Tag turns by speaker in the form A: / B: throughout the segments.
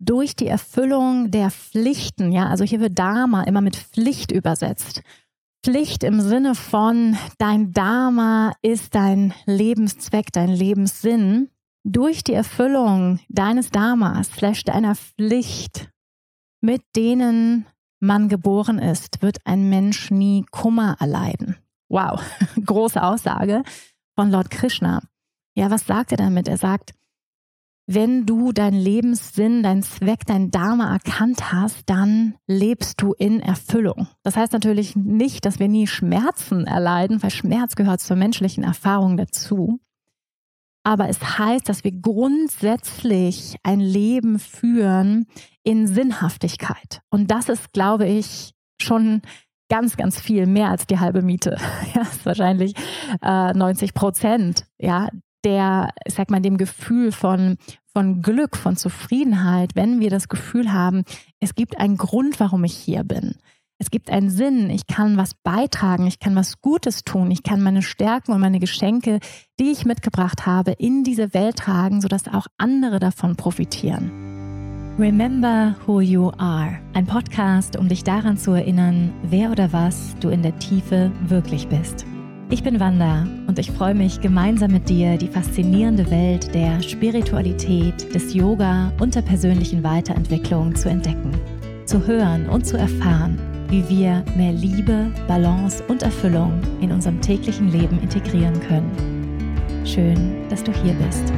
A: durch die Erfüllung der Pflichten, ja, also hier wird Dharma immer mit Pflicht übersetzt. Pflicht im Sinne von dein Dharma ist dein Lebenszweck, dein Lebenssinn. Durch die Erfüllung deines Dharmas, deiner Pflicht, mit denen man geboren ist, wird ein Mensch nie Kummer erleiden. Wow, große Aussage von Lord Krishna. Ja, was sagt er damit? Er sagt, wenn du deinen Lebenssinn, deinen Zweck, dein Dharma erkannt hast, dann lebst du in Erfüllung. Das heißt natürlich nicht, dass wir nie Schmerzen erleiden, weil Schmerz gehört zur menschlichen Erfahrung dazu. Aber es heißt, dass wir grundsätzlich ein Leben führen in Sinnhaftigkeit. Und das ist, glaube ich, schon ganz, ganz viel mehr als die halbe Miete. Ja, ist wahrscheinlich 90%, ja, dem Gefühl von Glück, von Zufriedenheit, wenn wir das Gefühl haben, es gibt einen Grund, warum ich hier bin. Es gibt einen Sinn, ich kann was beitragen, ich kann was Gutes tun, ich kann meine Stärken und meine Geschenke, die ich mitgebracht habe, in diese Welt tragen, sodass auch andere davon profitieren. Remember Who You Are, ein Podcast, um dich daran zu erinnern, wer oder was du in der Tiefe wirklich bist. Ich bin Wanda und ich freue mich, gemeinsam mit dir die faszinierende Welt der Spiritualität, des Yoga und der persönlichen Weiterentwicklung zu entdecken, zu hören und zu erfahren, wie wir mehr Liebe, Balance und Erfüllung in unserem täglichen Leben integrieren können. Schön, dass du hier bist.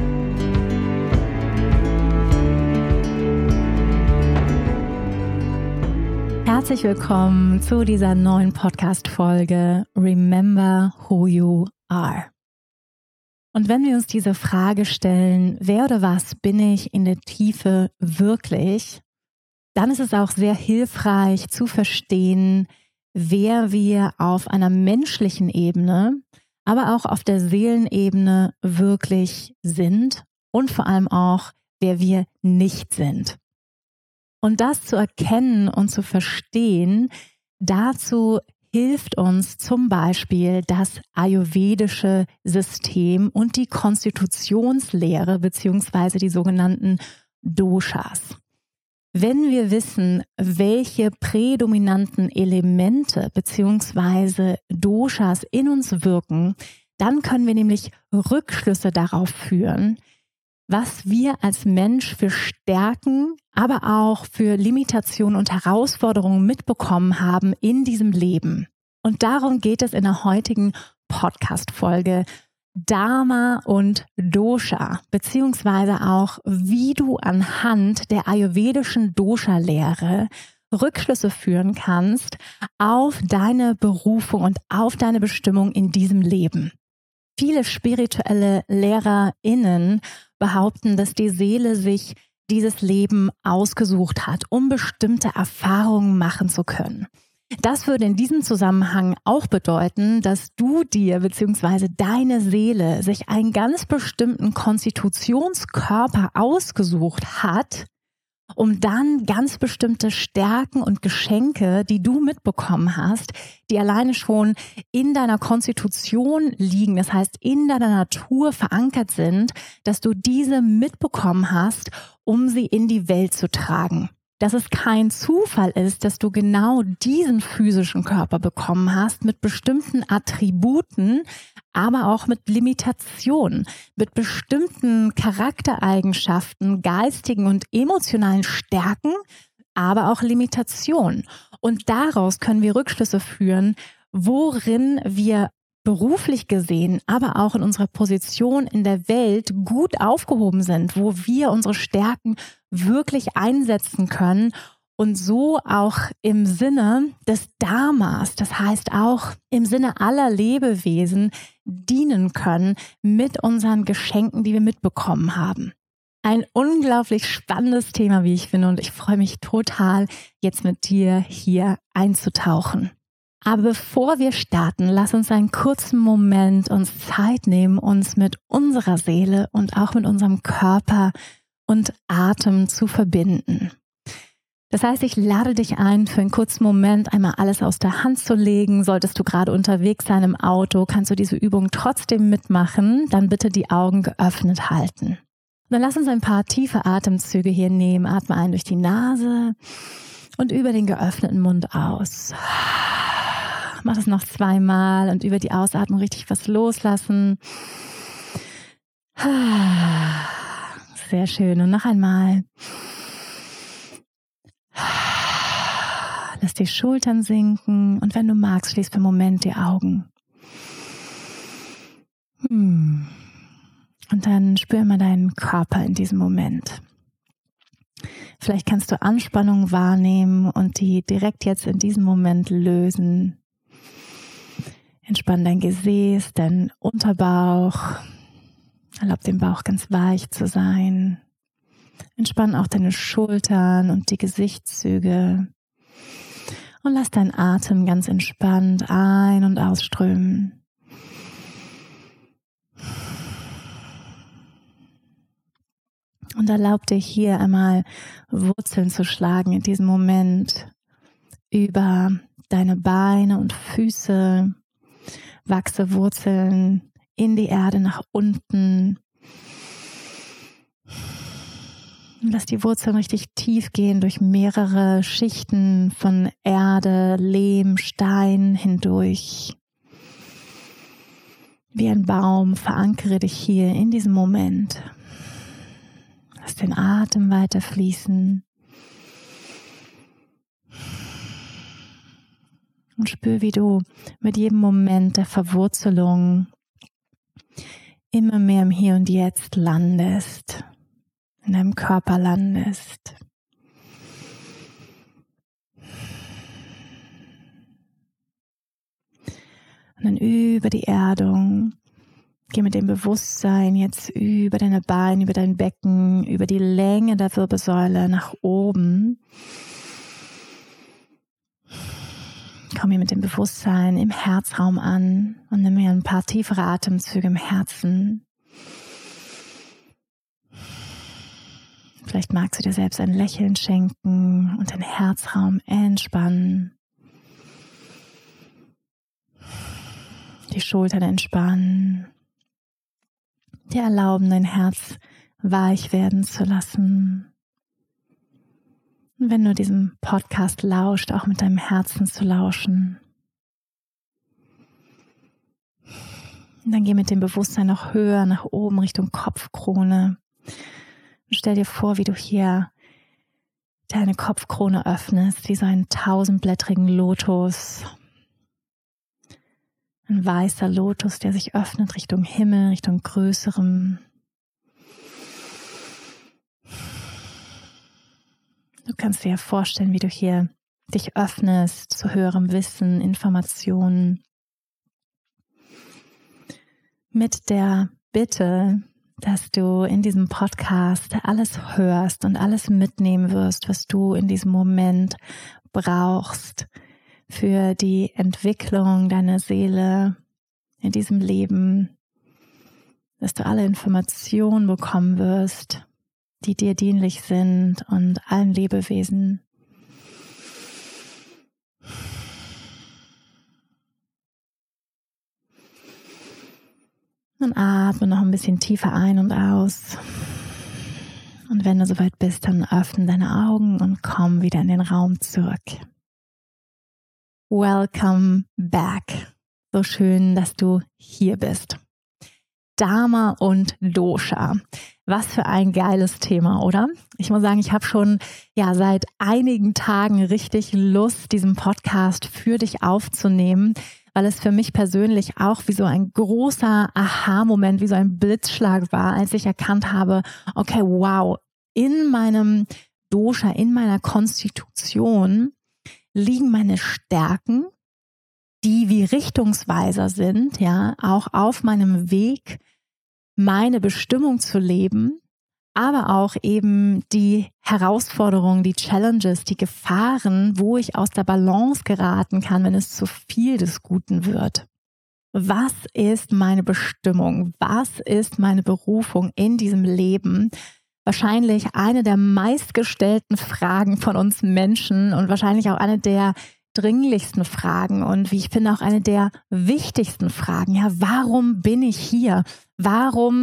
A: Herzlich willkommen zu dieser neuen Podcast-Folge Remember Who You Are. Und wenn wir uns diese Frage stellen, wer oder was bin ich in der Tiefe wirklich, dann ist es auch sehr hilfreich zu verstehen, wer wir auf einer menschlichen Ebene, aber auch auf der Seelenebene wirklich sind und vor allem auch, wer wir nicht sind. Und das zu erkennen und zu verstehen, dazu hilft uns zum Beispiel das ayurvedische System und die Konstitutionslehre beziehungsweise die sogenannten Doshas. Wenn wir wissen, welche prädominanten Elemente beziehungsweise Doshas in uns wirken, dann können wir nämlich Rückschlüsse darauf führen, was wir als Mensch für Stärken, aber auch für Limitationen und Herausforderungen mitbekommen haben in diesem Leben. Und darum geht es in der heutigen Podcast-Folge Dharma und Dosha, beziehungsweise auch, wie du anhand der ayurvedischen Dosha-Lehre Rückschlüsse führen kannst auf deine Berufung und auf deine Bestimmung in diesem Leben. Viele spirituelle LehrerInnen behaupten, dass die Seele sich dieses Leben ausgesucht hat, um bestimmte Erfahrungen machen zu können. Das würde in diesem Zusammenhang auch bedeuten, dass du dir bzw. deine Seele sich einen ganz bestimmten Konstitutionskörper ausgesucht hat, um dann ganz bestimmte Stärken und Geschenke, die du mitbekommen hast, die alleine schon in deiner Konstitution liegen, das heißt in deiner Natur verankert sind, dass du diese mitbekommen hast, um sie in die Welt zu tragen. Dass es kein Zufall ist, dass du genau diesen physischen Körper bekommen hast mit bestimmten Attributen, aber auch mit Limitationen, mit bestimmten Charaktereigenschaften, geistigen und emotionalen Stärken, aber auch Limitationen. Und daraus können wir Rückschlüsse führen, worin wir beruflich gesehen, aber auch in unserer Position in der Welt gut aufgehoben sind, wo wir unsere Stärken wirklich einsetzen können und so auch im Sinne des Dharmas, das heißt auch im Sinne aller Lebewesen dienen können mit unseren Geschenken, die wir mitbekommen haben. Ein unglaublich spannendes Thema, wie ich finde, und ich freue mich total, jetzt mit dir hier einzutauchen. Aber bevor wir starten, lass uns einen kurzen Moment uns Zeit nehmen, uns mit unserer Seele und auch mit unserem Körper und Atem zu verbinden. Das heißt, ich lade dich ein, für einen kurzen Moment einmal alles aus der Hand zu legen. Solltest du gerade unterwegs sein im Auto, kannst du diese Übung trotzdem mitmachen. Dann bitte die Augen geöffnet halten. Dann lass uns ein paar tiefe Atemzüge hier nehmen. Atme ein durch die Nase und über den geöffneten Mund aus. Mach das noch 2-mal und über die Ausatmung richtig was loslassen. Sehr schön. Und noch einmal. Lass die Schultern sinken und wenn du magst, schließ für einen Moment die Augen. Und dann spür mal deinen Körper in diesem Moment. Vielleicht kannst du Anspannung wahrnehmen und die direkt jetzt in diesem Moment lösen. Entspann dein Gesäß, deinen Unterbauch. Erlaub dem Bauch ganz weich zu sein. Entspann auch deine Schultern und die Gesichtszüge. Und lass deinen Atem ganz entspannt ein- und ausströmen. Und erlaub dir hier einmal Wurzeln zu schlagen in diesem Moment über deine Beine und Füße. Wachse Wurzeln in die Erde nach unten. Lass die Wurzeln richtig tief gehen durch mehrere Schichten von Erde, Lehm, Stein hindurch. Wie ein Baum verankere dich hier in diesem Moment. Lass den Atem weiter fließen. Und spür, wie du mit jedem Moment der Verwurzelung immer mehr im Hier und Jetzt landest, in deinem Körper landest. Und dann über die Erdung. Geh mit dem Bewusstsein jetzt über deine Beine, über dein Becken, über die Länge der Wirbelsäule nach oben. Komm hier mit dem Bewusstsein im Herzraum an und nimm hier ein paar tiefere Atemzüge im Herzen. Vielleicht magst du dir selbst ein Lächeln schenken und den Herzraum entspannen. Die Schultern entspannen. Dir erlauben, dein Herz weich werden zu lassen. Und wenn du diesem Podcast lauscht, auch mit deinem Herzen zu lauschen. Und dann geh mit dem Bewusstsein noch höher nach oben Richtung Kopfkrone. Und stell dir vor, wie du hier deine Kopfkrone öffnest, wie so einen 1000-blättrigen Lotus. Ein weißer Lotus, der sich öffnet Richtung Himmel, Richtung Größerem. Du kannst dir ja vorstellen, wie du hier dich öffnest zu höherem Wissen, Informationen. Mit der Bitte, dass du in diesem Podcast alles hörst und alles mitnehmen wirst, was du in diesem Moment brauchst für die Entwicklung deiner Seele in diesem Leben, dass du alle Informationen bekommen wirst, die dir dienlich sind und allen Lebewesen. Und atme noch ein bisschen tiefer ein und aus. Und wenn du soweit bist, dann öffne deine Augen und komm wieder in den Raum zurück. Welcome back. So schön, dass du hier bist. Dharma und Dosha. Was für ein geiles Thema, oder? Ich muss sagen, ich habe schon seit einigen Tagen richtig Lust, diesen Podcast für dich aufzunehmen, weil es für mich persönlich auch wie so ein großer Aha-Moment, wie so ein Blitzschlag war, als ich erkannt habe, okay, wow, in meinem Dosha, in meiner Konstitution liegen meine Stärken, die wie Richtungsweiser sind, auch auf meinem Weg, meine Bestimmung zu leben, aber auch eben die Herausforderungen, die Challenges, die Gefahren, wo ich aus der Balance geraten kann, wenn es zu viel des Guten wird. Was ist meine Bestimmung? Was ist meine Berufung in diesem Leben? Wahrscheinlich eine der meistgestellten Fragen von uns Menschen und wahrscheinlich auch eine der dringlichsten Fragen und wie ich finde auch eine der wichtigsten Fragen. Ja, warum bin ich hier? Warum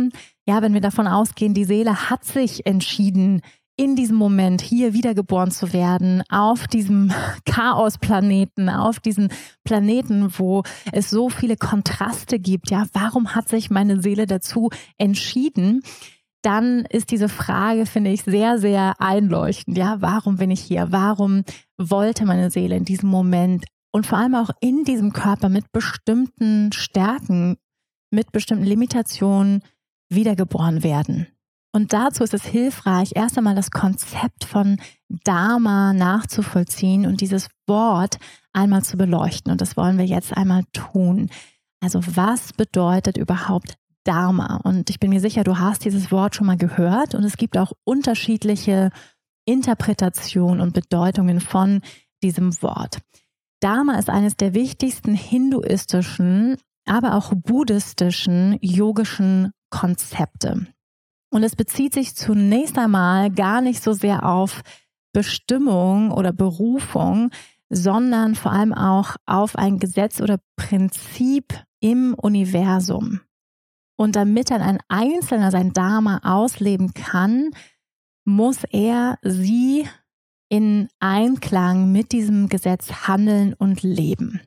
A: Ja, wenn wir davon ausgehen, die Seele hat sich entschieden, in diesem Moment hier wiedergeboren zu werden, auf diesem Chaosplaneten, auf diesem Planeten, wo es so viele Kontraste gibt. Ja, warum hat sich meine Seele dazu entschieden? Dann ist diese Frage, finde ich, sehr, sehr einleuchtend. Ja, warum bin ich hier? Warum wollte meine Seele in diesem Moment und vor allem auch in diesem Körper mit bestimmten Stärken, mit bestimmten Limitationen wiedergeboren werden? Und dazu ist es hilfreich, erst einmal das Konzept von Dharma nachzuvollziehen und dieses Wort einmal zu beleuchten. Und das wollen wir jetzt einmal tun. Also was bedeutet überhaupt Dharma? Und ich bin mir sicher, du hast dieses Wort schon mal gehört und es gibt auch unterschiedliche Interpretationen und Bedeutungen von diesem Wort. Dharma ist eines der wichtigsten hinduistischen, aber auch buddhistischen, yogischen Konzepte. Und es bezieht sich zunächst einmal gar nicht so sehr auf Bestimmung oder Berufung, sondern vor allem auch auf ein Gesetz oder Prinzip im Universum. Und damit dann ein Einzelner sein Dharma ausleben kann, muss er sie in Einklang mit diesem Gesetz handeln und leben.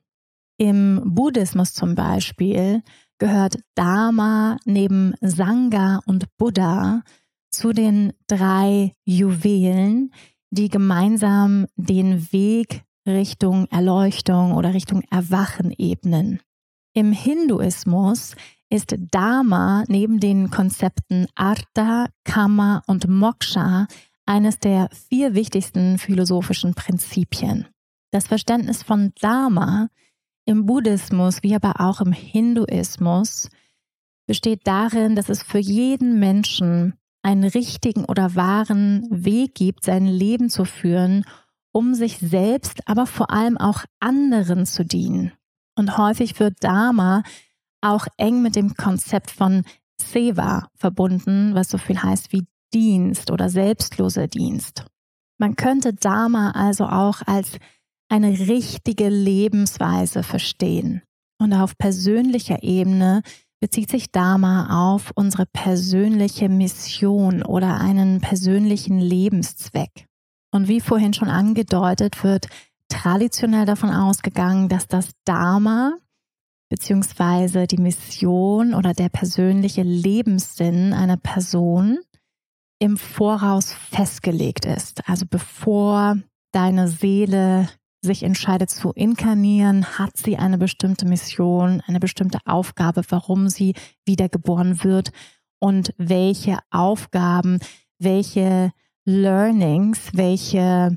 A: Im Buddhismus zum Beispiel gehört Dharma neben Sangha und Buddha zu den 3 Juwelen, die gemeinsam den Weg Richtung Erleuchtung oder Richtung Erwachen ebnen. Im Hinduismus ist Dharma neben den Konzepten Artha, Kama und Moksha eines der 4 wichtigsten philosophischen Prinzipien. Das Verständnis von Dharma im Buddhismus wie aber auch im Hinduismus besteht darin, dass es für jeden Menschen einen richtigen oder wahren Weg gibt, sein Leben zu führen, um sich selbst, aber vor allem auch anderen zu dienen. Und häufig wird Dharma auch eng mit dem Konzept von Seva verbunden, was so viel heißt wie Dienst oder selbstloser Dienst. Man könnte Dharma also auch als eine richtige Lebensweise verstehen. Und auf persönlicher Ebene bezieht sich Dharma auf unsere persönliche Mission oder einen persönlichen Lebenszweck. Und wie vorhin schon angedeutet, wird traditionell davon ausgegangen, dass das Dharma beziehungsweise die Mission oder der persönliche Lebenssinn einer Person im Voraus festgelegt ist. Also bevor deine Seele sich entscheidet zu inkarnieren, hat sie eine bestimmte Mission, eine bestimmte Aufgabe, warum sie wiedergeboren wird und welche Aufgaben, welche Learnings, welche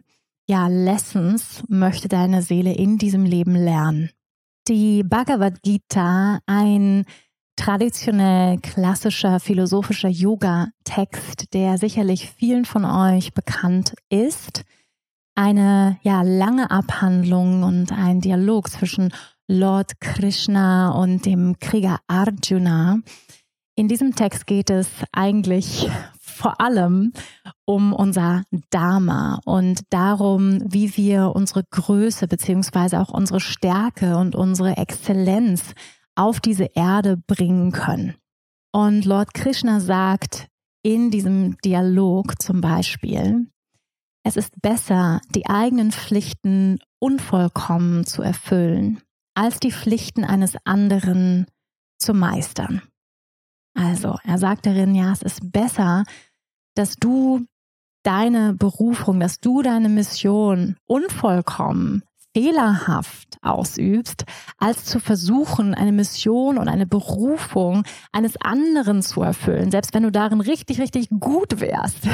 A: Lessons möchte deine Seele in diesem Leben lernen. Die Bhagavad Gita, ein traditionell klassischer philosophischer Yoga-Text, der sicherlich vielen von euch bekannt ist, eine lange Abhandlung und ein Dialog zwischen Lord Krishna und dem Krieger Arjuna. In diesem Text geht es eigentlich vor allem um unser Dharma und darum, wie wir unsere Größe beziehungsweise auch unsere Stärke und unsere Exzellenz auf diese Erde bringen können. Und Lord Krishna sagt in diesem Dialog zum Beispiel: Es ist besser, die eigenen Pflichten unvollkommen zu erfüllen, als die Pflichten eines anderen zu meistern. Also, er sagt darin, es ist besser, dass du deine Berufung, dass du deine Mission unvollkommen, fehlerhaft ausübst, als zu versuchen, eine Mission und eine Berufung eines anderen zu erfüllen, selbst wenn du darin richtig, richtig gut wärst.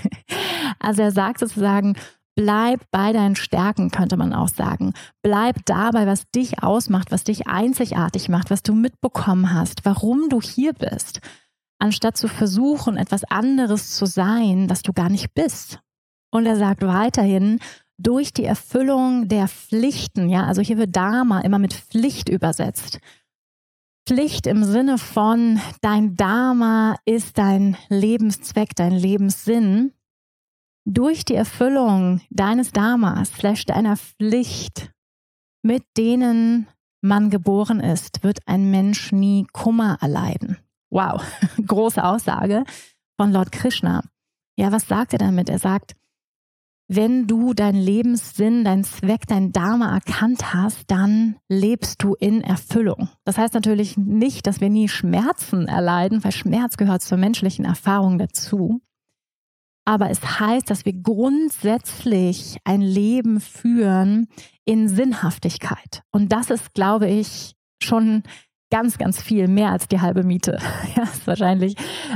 A: Also er sagt sozusagen, bleib bei deinen Stärken, könnte man auch sagen. Bleib dabei, was dich ausmacht, was dich einzigartig macht, was du mitbekommen hast, warum du hier bist, anstatt zu versuchen, etwas anderes zu sein, was du gar nicht bist. Und er sagt weiterhin, durch die Erfüllung der Pflichten, also hier wird Dharma immer mit Pflicht übersetzt. Pflicht im Sinne von, dein Dharma ist dein Lebenszweck, dein Lebenssinn. Durch die Erfüllung deines Dharmas, deiner Pflicht, mit denen man geboren ist, wird ein Mensch nie Kummer erleiden. Wow, große Aussage von Lord Krishna. Ja, was sagt er damit? Er sagt, wenn du deinen Lebenssinn, deinen Zweck, dein Dharma erkannt hast, dann lebst du in Erfüllung. Das heißt natürlich nicht, dass wir nie Schmerzen erleiden, weil Schmerz gehört zur menschlichen Erfahrung dazu. Aber es heißt, dass wir grundsätzlich ein Leben führen in Sinnhaftigkeit. Und das ist, glaube ich, schon ganz, ganz viel mehr als die halbe Miete. Ja, ist wahrscheinlich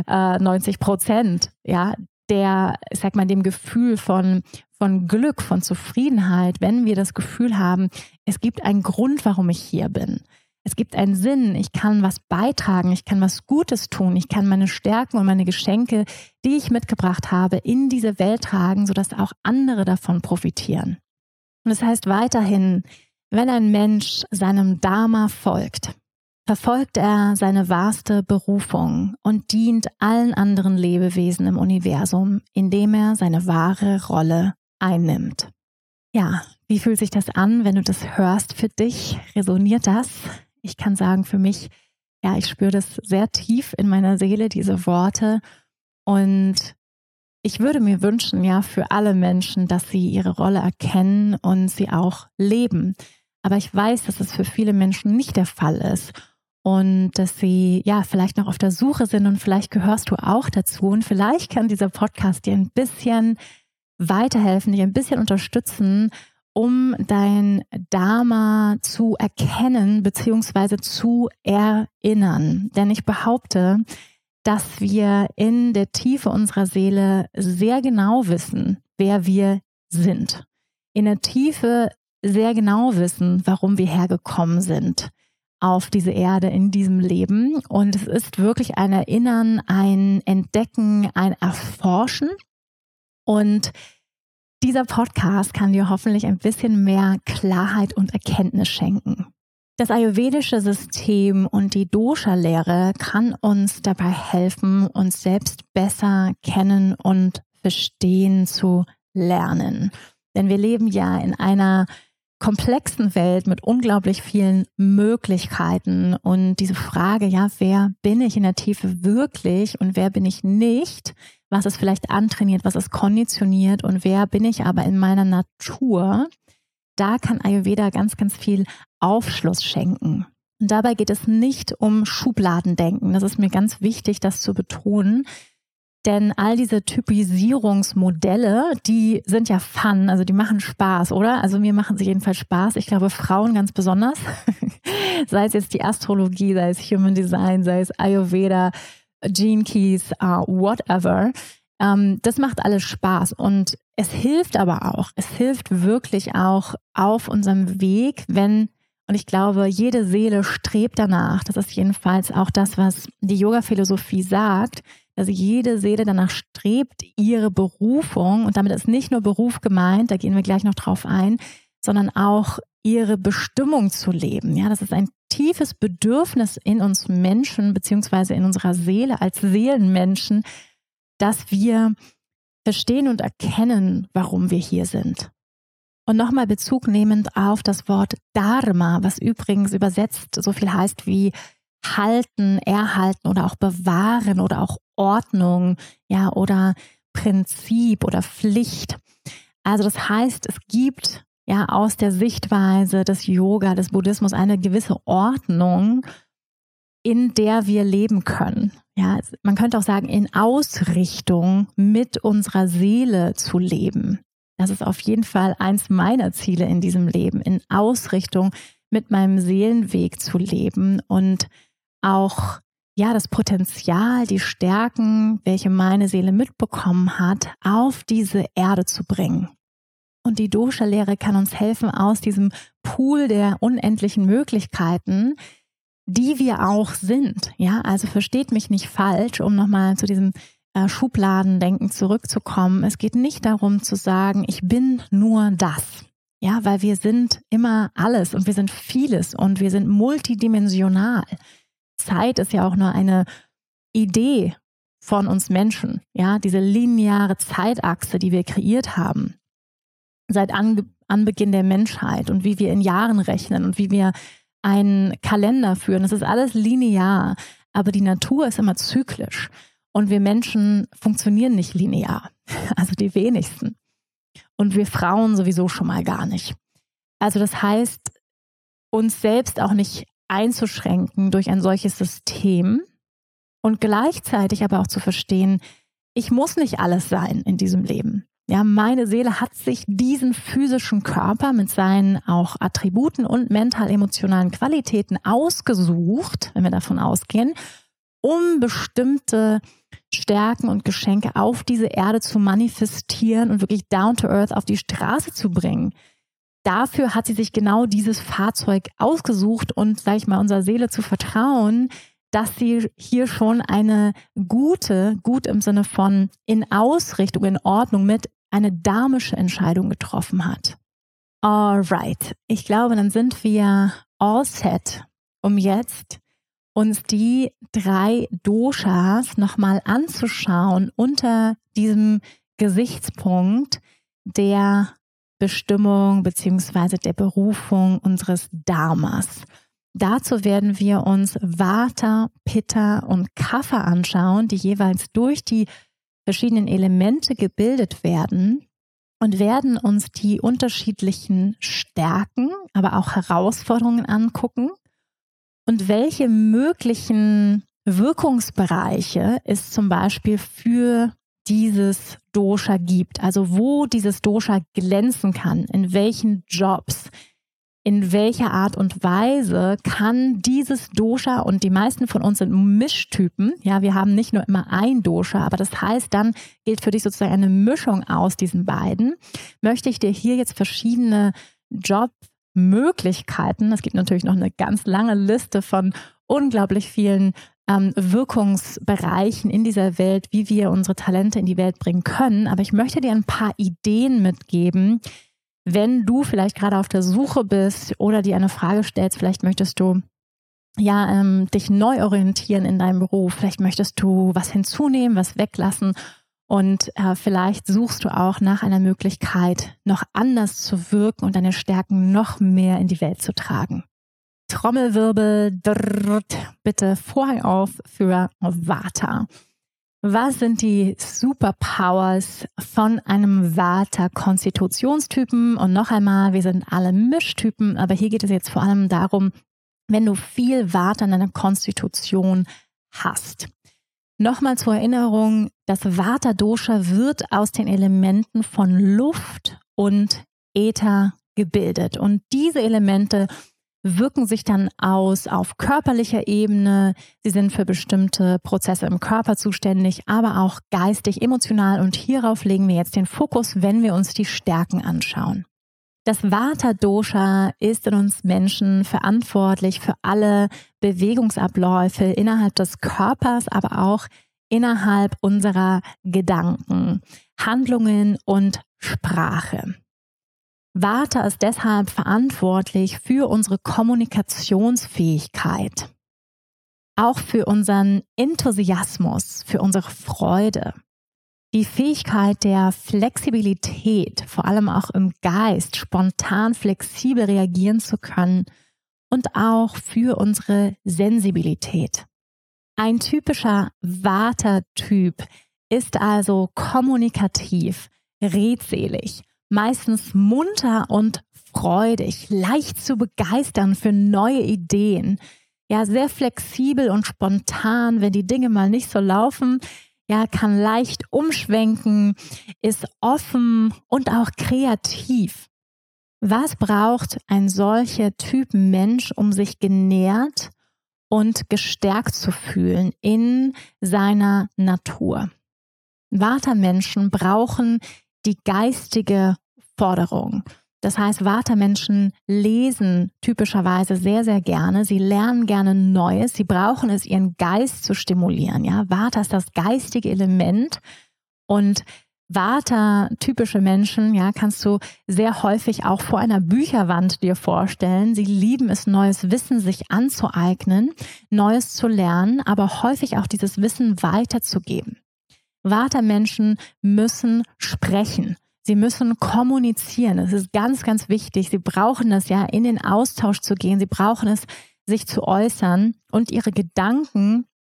A: 90%, ja, ich sag mal, dem Gefühl von Glück, von Zufriedenheit, wenn wir das Gefühl haben, es gibt einen Grund, warum ich hier bin. Es gibt einen Sinn, ich kann was beitragen, ich kann was Gutes tun, ich kann meine Stärken und meine Geschenke, die ich mitgebracht habe, in diese Welt tragen, sodass auch andere davon profitieren. Und das heißt weiterhin, wenn ein Mensch seinem Dharma folgt, verfolgt er seine wahrste Berufung und dient allen anderen Lebewesen im Universum, indem er seine wahre Rolle einnimmt. Ja, wie fühlt sich das an, wenn du das hörst für dich? Resoniert das? Ich kann sagen, für mich, ja, ich spüre das sehr tief in meiner Seele, diese Worte. Und ich würde mir wünschen, ja, für alle Menschen, dass sie ihre Rolle erkennen und sie auch leben. Aber ich weiß, dass es für viele Menschen nicht der Fall ist. Und dass sie ja vielleicht noch auf der Suche sind und vielleicht gehörst du auch dazu. Und vielleicht kann dieser Podcast dir ein bisschen weiterhelfen, dich ein bisschen unterstützen, um dein Dharma zu erkennen bzw. zu erinnern. Denn ich behaupte, dass wir in der Tiefe unserer Seele sehr genau wissen, wer wir sind. In der Tiefe sehr genau wissen, warum wir hergekommen sind auf diese Erde in diesem Leben. Und es ist wirklich ein Erinnern, ein Entdecken, ein Erforschen. Und dieser Podcast kann dir hoffentlich ein bisschen mehr Klarheit und Erkenntnis schenken. Das ayurvedische System und die Dosha-Lehre kann uns dabei helfen, uns selbst besser kennen und verstehen zu lernen. Denn wir leben ja in einer komplexen Welt mit unglaublich vielen Möglichkeiten und diese Frage, ja, wer bin ich in der Tiefe wirklich und wer bin ich nicht? Was ist vielleicht antrainiert, was ist konditioniert und wer bin ich aber in meiner Natur? Da kann Ayurveda ganz, ganz viel Aufschluss schenken. Und dabei geht es nicht um Schubladendenken. Das ist mir ganz wichtig, das zu betonen. Denn all diese Typisierungsmodelle, die sind ja fun, also die machen Spaß, oder? Also mir machen sie jedenfalls Spaß. Ich glaube, Frauen ganz besonders. Sei es jetzt die Astrologie, sei es Human Design, sei es Ayurveda, Gene Keys, whatever. Das macht alles Spaß und es hilft aber auch. Es hilft wirklich auch auf unserem Weg, und ich glaube, jede Seele strebt danach. Das ist jedenfalls auch das, was die Yoga-Philosophie sagt, dass jede Seele danach strebt, ihre Berufung, und damit ist nicht nur Beruf gemeint, da gehen wir gleich noch drauf ein, sondern auch ihre Bestimmung zu leben. Ja, das ist ein tiefes Bedürfnis in uns Menschen, beziehungsweise in unserer Seele als Seelenmenschen, dass wir verstehen und erkennen, warum wir hier sind. Und nochmal Bezug nehmend auf das Wort Dharma, was übrigens übersetzt so viel heißt wie halten, erhalten oder auch bewahren oder auch Ordnung, ja, oder Prinzip oder Pflicht. Also das heißt, es gibt ja aus der Sichtweise des Yoga, des Buddhismus eine gewisse Ordnung, in der wir leben können. Ja, man könnte auch sagen, in Ausrichtung mit unserer Seele zu leben. Das ist auf jeden Fall eins meiner Ziele in diesem Leben, in Ausrichtung mit meinem Seelenweg zu leben und auch ja das Potenzial, die Stärken, welche meine Seele mitbekommen hat, auf diese Erde zu bringen. Und die Dosha-Lehre kann uns helfen, aus diesem Pool der unendlichen Möglichkeiten, die wir auch sind. Ja, also versteht mich nicht falsch, um nochmal zu diesem Schubladendenken zurückzukommen. Es geht nicht darum zu sagen, ich bin nur das. Ja, weil wir sind immer alles und wir sind vieles und wir sind multidimensional. Zeit ist ja auch nur eine Idee von uns Menschen. Ja, diese lineare Zeitachse, die wir kreiert haben. Seit Anbeginn der Menschheit und wie wir in Jahren rechnen und wie wir einen Kalender führen. Das ist alles linear. aber die Natur ist immer zyklisch und wir Menschen funktionieren nicht linear, also die wenigsten. Und wir Frauen sowieso schon mal gar nicht. Also das heißt, uns selbst auch nicht einzuschränken durch ein solches System und gleichzeitig aber auch zu verstehen, ich muss nicht alles sein in diesem Leben. Ja, meine Seele hat sich diesen physischen Körper mit seinen auch Attributen und mental-emotionalen Qualitäten ausgesucht, wenn wir davon ausgehen, um bestimmte Stärken und Geschenke auf diese Erde zu manifestieren und wirklich down to earth auf die Straße zu bringen. Dafür hat sie sich genau dieses Fahrzeug ausgesucht und, sage ich mal, unserer Seele zu vertrauen, dass sie hier schon eine gut im Sinne von in Ausrichtung, in Ordnung mit, eine dharmische Entscheidung getroffen hat. Alright, ich glaube, dann sind wir all set, um jetzt uns die 3 Doshas nochmal anzuschauen unter diesem Gesichtspunkt der Bestimmung bzw. der Berufung unseres Dharmas. Dazu werden wir uns Vata, Pitta und Kapha anschauen, die jeweils durch die verschiedenen Elemente gebildet werden und werden uns die unterschiedlichen Stärken, aber auch Herausforderungen angucken und welche möglichen Wirkungsbereiche es zum Beispiel für dieses Dosha gibt, also wo dieses Dosha glänzen kann, in welchen Jobs, in welcher Art und Weise kann dieses Dosha, und die meisten von uns sind Mischtypen, ja, wir haben nicht nur immer ein Dosha, aber das heißt, dann gilt für dich sozusagen eine Mischung aus diesen beiden, möchte ich dir hier jetzt verschiedene Jobmöglichkeiten, es gibt natürlich noch eine ganz lange Liste von unglaublich vielen Wirkungsbereichen in dieser Welt, wie wir unsere Talente in die Welt bringen können, aber ich möchte dir ein paar Ideen mitgeben, wenn du vielleicht gerade auf der Suche bist oder dir eine Frage stellst, vielleicht möchtest du dich neu orientieren in deinem Beruf, vielleicht möchtest du was hinzunehmen, was weglassen und vielleicht suchst du auch nach einer Möglichkeit, noch anders zu wirken und deine Stärken noch mehr in die Welt zu tragen. Trommelwirbel, bitte Vorhang auf für Vata. Was sind die Superpowers von einem Vata-Konstitutionstypen? Und noch einmal, wir sind alle Mischtypen, aber hier geht es jetzt vor allem darum, wenn du viel Vata in deiner Konstitution hast. Nochmal zur Erinnerung, das Vata-Dosha wird aus den Elementen von Luft und Äther gebildet. Und diese Elemente wirken sich dann aus auf körperlicher Ebene. Sie sind für bestimmte Prozesse im Körper zuständig, aber auch geistig, emotional. Und hierauf legen wir jetzt den Fokus, wenn wir uns die Stärken anschauen. Das Vata-Dosha ist in uns Menschen verantwortlich für alle Bewegungsabläufe innerhalb des Körpers, aber auch innerhalb unserer Gedanken, Handlungen und Sprache. Vata ist deshalb verantwortlich für unsere Kommunikationsfähigkeit, auch für unseren Enthusiasmus, für unsere Freude, die Fähigkeit der Flexibilität, vor allem auch im Geist, spontan flexibel reagieren zu können und auch für unsere Sensibilität. Ein typischer Vata-Typ ist also kommunikativ, redselig, meistens munter und freudig, leicht zu begeistern für neue Ideen. Ja, sehr flexibel und spontan, wenn die Dinge mal nicht so laufen. Ja, kann leicht umschwenken, ist offen und auch kreativ. Was braucht ein solcher Typ Mensch, um sich genährt und gestärkt zu fühlen in seiner Natur? Vata-Menschen brauchen die geistige Forderung. Das heißt, Vata-Menschen lesen typischerweise sehr, sehr gerne. Sie lernen gerne Neues. Sie brauchen es, ihren Geist zu stimulieren. Ja, Vata ist das geistige Element. Und Vata-typische Menschen, ja, kannst du sehr häufig auch vor einer Bücherwand dir vorstellen. Sie lieben es, neues Wissen sich anzueignen, Neues zu lernen, aber häufig auch dieses Wissen weiterzugeben. Vata-Menschen müssen sprechen. Sie müssen kommunizieren. Es ist ganz, ganz wichtig. Sie brauchen es ja, in den Austausch zu gehen. Sie brauchen es, sich zu äußern und ihre Gedanken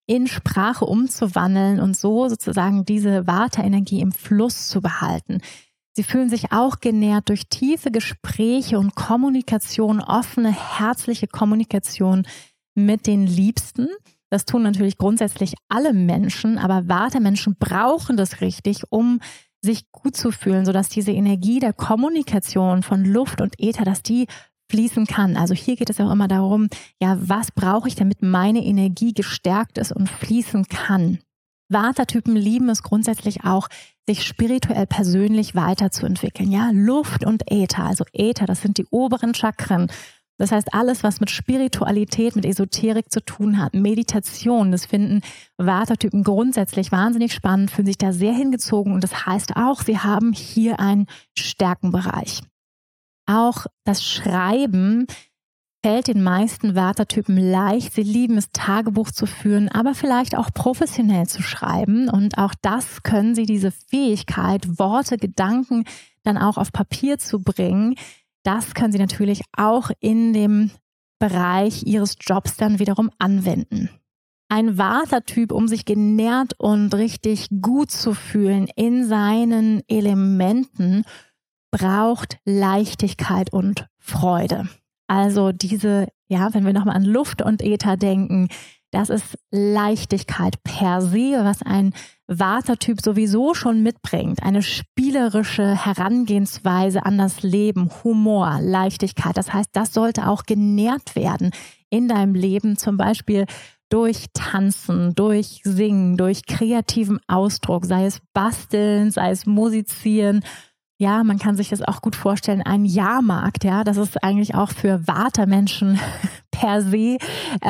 A: in Sprache umzuwandeln und so sozusagen diese Vata-Energie im Fluss zu behalten. Sie fühlen sich auch genährt durch tiefe Gespräche und Kommunikation, offene, herzliche Kommunikation mit den Liebsten. Das tun natürlich grundsätzlich alle Menschen, aber Vata-Menschen brauchen das richtig, um sich gut zu fühlen, sodass diese Energie der Kommunikation von Luft und Äther, dass die fließen kann. Also hier geht es auch immer darum, ja, was brauche ich, damit meine Energie gestärkt ist und fließen kann. Vata-Typen lieben es grundsätzlich auch, sich spirituell persönlich weiterzuentwickeln. Ja, Luft und Äther, also Äther, das sind die oberen Chakren. Das heißt, alles, was mit Spiritualität, mit Esoterik zu tun hat, Meditation, das finden Vata-Typen grundsätzlich wahnsinnig spannend, fühlen sich da sehr hingezogen und das heißt auch, sie haben hier einen Stärkenbereich. Auch das Schreiben fällt den meisten Vata-Typen leicht. Sie lieben es, Tagebuch zu führen, aber vielleicht auch professionell zu schreiben. Und auch das können sie, diese Fähigkeit, Worte, Gedanken dann auch auf Papier zu bringen, das können sie natürlich auch in dem Bereich ihres Jobs dann wiederum anwenden. Ein Vata-Typ, um sich genährt und richtig gut zu fühlen in seinen Elementen, braucht Leichtigkeit und Freude. Also diese, ja, wenn wir nochmal an Luft und Äther denken, das ist Leichtigkeit per se, was ein Vata-Typ sowieso schon mitbringt. Eine spielerische Herangehensweise an das Leben, Humor, Leichtigkeit. Das heißt, das sollte auch genährt werden in deinem Leben, zum Beispiel durch Tanzen, durch Singen, durch kreativen Ausdruck, sei es Basteln, sei es Musizieren. Ja, man kann sich das auch gut vorstellen, ein Jahrmarkt, ja, das ist eigentlich auch für Vata-Menschen per se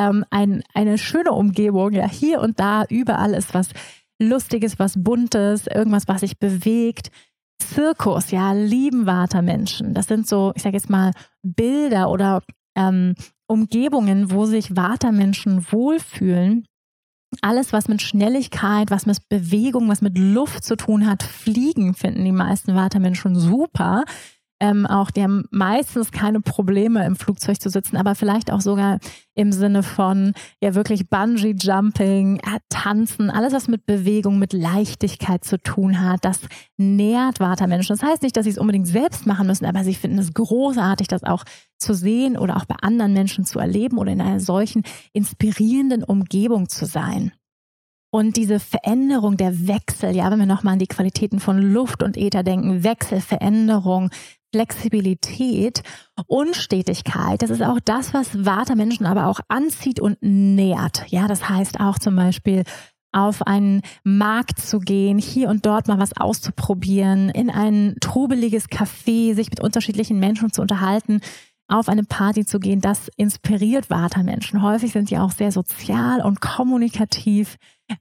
A: eine schöne Umgebung. Ja, hier und da, überall ist was Lustiges, was Buntes, irgendwas, was sich bewegt. Zirkus, ja, lieben Vata-Menschen. Das sind so, ich sage jetzt mal, Bilder oder Umgebungen, wo sich Vata-Menschen wohlfühlen. Alles, was mit Schnelligkeit, was mit Bewegung, was mit Luft zu tun hat, Fliegen finden die meisten Vata-Menschen super. Auch die haben meistens keine Probleme im Flugzeug zu sitzen, aber vielleicht auch sogar im Sinne von ja wirklich Bungee-Jumping, Tanzen, alles was mit Bewegung, mit Leichtigkeit zu tun hat, das nährt Vata-Menschen. Das heißt nicht, dass sie es unbedingt selbst machen müssen, aber sie finden es großartig, das auch zu sehen oder auch bei anderen Menschen zu erleben oder in einer solchen inspirierenden Umgebung zu sein. Und diese Veränderung, der Wechsel, ja, wenn wir nochmal an die Qualitäten von Luft und Äther denken, Wechsel, Veränderung, Flexibilität, Unstetigkeit, das ist auch das, was Vata-Menschen aber auch anzieht und nährt. Ja, das heißt auch zum Beispiel auf einen Markt zu gehen, hier und dort mal was auszuprobieren, in ein trubeliges Café, sich mit unterschiedlichen Menschen zu unterhalten, auf eine Party zu gehen, das inspiriert Vata-Menschen. Häufig sind die auch sehr sozial und kommunikativ,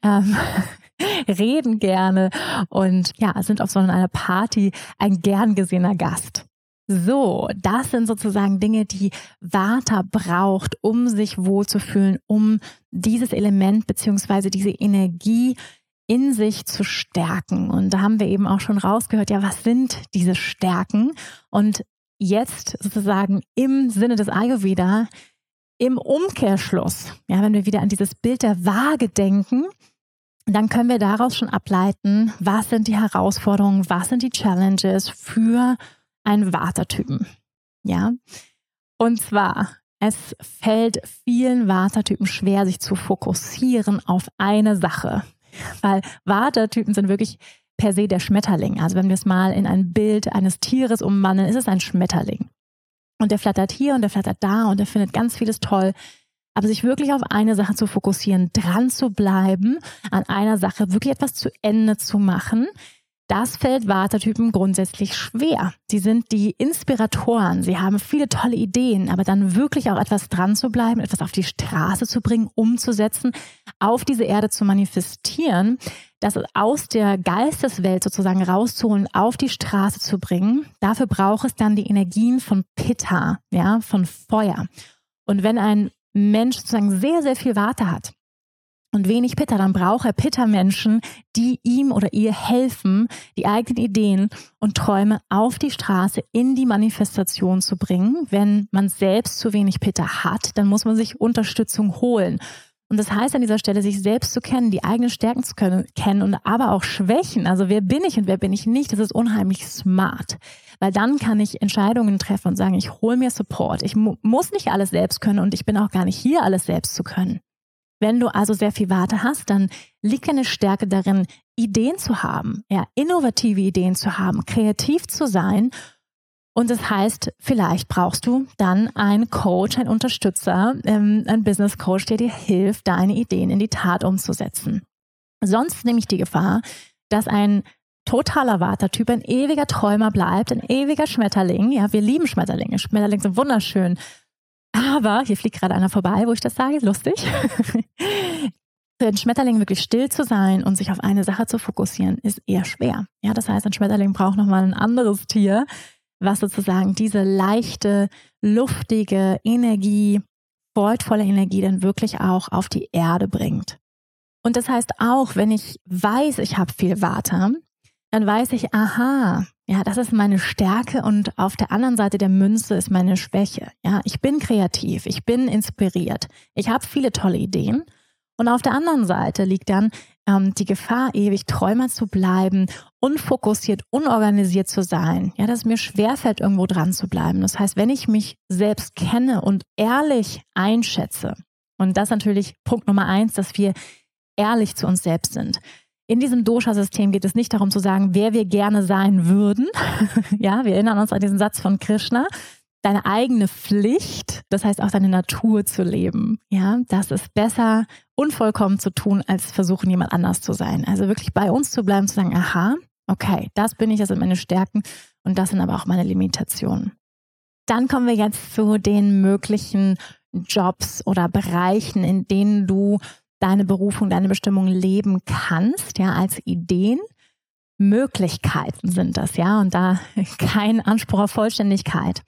A: reden gerne und ja, sind auf so einer Party ein gern gesehener Gast. So, das sind sozusagen Dinge, die Vata braucht, um sich wohlzufühlen, um dieses Element bzw. diese Energie in sich zu stärken. Und da haben wir eben auch schon rausgehört, ja, was sind diese Stärken? Und jetzt sozusagen im Sinne des Ayurveda, im Umkehrschluss, ja, wenn wir wieder an dieses Bild der Waage denken, dann können wir daraus schon ableiten, was sind die Herausforderungen, was sind die Challenges für einen Vata-Typen. Ja? Und zwar, es fällt vielen Vata-Typen schwer, sich zu fokussieren auf eine Sache, weil Vata-Typen sind wirklich per se der Schmetterling. Also wenn wir es mal in ein Bild eines Tieres umwandeln, ist es ein Schmetterling. Und der flattert hier und der flattert da und der findet ganz vieles toll. Aber sich wirklich auf eine Sache zu fokussieren, dran zu bleiben, an einer Sache wirklich etwas zu Ende zu machen, das fällt Vata-Typen grundsätzlich schwer. Sie sind die Inspiratoren, sie haben viele tolle Ideen, aber dann wirklich auch etwas dran zu bleiben, etwas auf die Straße zu bringen, umzusetzen, auf diese Erde zu manifestieren, das aus der Geisteswelt sozusagen rauszuholen, auf die Straße zu bringen. Dafür braucht es dann die Energien von Pitta, ja, von Feuer. Und wenn ein Mensch sozusagen sehr, sehr viel Vata hat und wenig Pitta, dann braucht er Pitta-Menschen, die ihm oder ihr helfen, die eigenen Ideen und Träume auf die Straße in die Manifestation zu bringen. Wenn man selbst zu wenig Pitta hat, dann muss man sich Unterstützung holen. Und das heißt an dieser Stelle, sich selbst zu kennen, die eigenen Stärken zu kennen und aber auch Schwächen. Also wer bin ich und wer bin ich nicht, das ist unheimlich smart. Weil dann kann ich Entscheidungen treffen und sagen, ich hole mir Support. Ich muss nicht alles selbst können und ich bin auch gar nicht hier, alles selbst zu können. Wenn du also sehr viel Vata hast, dann liegt eine Stärke darin, Ideen zu haben, ja, innovative Ideen zu haben, kreativ zu sein. Und das heißt, vielleicht brauchst du dann einen Coach, einen Unterstützer, einen Business Coach, der dir hilft, deine Ideen in die Tat umzusetzen. Sonst nehme ich die Gefahr, dass ein totaler Vata-Typ ein ewiger Träumer bleibt, ein ewiger Schmetterling. Ja, wir lieben Schmetterlinge. Schmetterlinge sind wunderschön. Aber, hier fliegt gerade einer vorbei, wo ich das sage, lustig. Für einen Schmetterling wirklich still zu sein und sich auf eine Sache zu fokussieren, ist eher schwer. Ja, das heißt, ein Schmetterling braucht nochmal ein anderes Tier, was sozusagen diese leichte, luftige Energie, freudvolle Energie dann wirklich auch auf die Erde bringt. Und das heißt auch, wenn ich weiß, ich habe viel Vata, dann weiß ich, aha, ja, das ist meine Stärke und auf der anderen Seite der Münze ist meine Schwäche. Ja, ich bin kreativ, ich bin inspiriert, ich habe viele tolle Ideen. Und auf der anderen Seite liegt dann die Gefahr, ewig Träumer zu bleiben, unfokussiert, unorganisiert zu sein. Ja, dass es mir schwerfällt, irgendwo dran zu bleiben. Das heißt, wenn ich mich selbst kenne und ehrlich einschätze, und das ist natürlich Punkt Nummer 1, dass wir ehrlich zu uns selbst sind. In diesem Dosha-System geht es nicht darum zu sagen, wer wir gerne sein würden. Ja, wir erinnern uns an diesen Satz von Krishna. Deine eigene Pflicht, das heißt auch deine Natur zu leben. Ja, das ist besser, unvollkommen zu tun, als versuchen, jemand anders zu sein. Also wirklich bei uns zu bleiben, zu sagen, aha, okay, das bin ich, das sind meine Stärken und das sind aber auch meine Limitationen. Dann kommen wir jetzt zu den möglichen Jobs oder Bereichen, in denen du deine Berufung, deine Bestimmung leben kannst, ja, als Ideen. Möglichkeiten sind das, ja, und da kein Anspruch auf Vollständigkeit.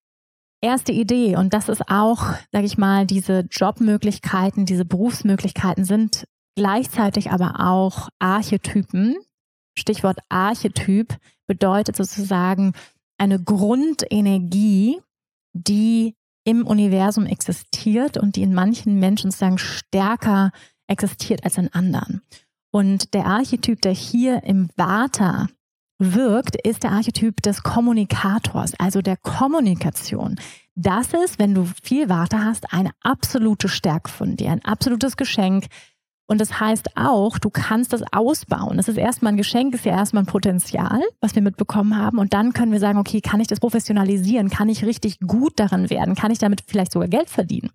A: Erste Idee, und das ist auch, sage ich mal, diese Jobmöglichkeiten, diese Berufsmöglichkeiten sind gleichzeitig aber auch Archetypen. Stichwort Archetyp bedeutet sozusagen eine Grundenergie, die im Universum existiert und die in manchen Menschen sozusagen stärker existiert als in anderen. Und der Archetyp, der hier im Vata wirkt, ist der Archetyp des Kommunikators, also der Kommunikation. Das ist, wenn du viel Vata hast, eine absolute Stärke von dir, ein absolutes Geschenk. Und das heißt auch, du kannst das ausbauen. Das ist erstmal ein Geschenk, ist ja erstmal ein Potenzial, was wir mitbekommen haben. Und dann können wir sagen, okay, kann ich das professionalisieren? Kann ich richtig gut daran werden? Kann ich damit vielleicht sogar Geld verdienen?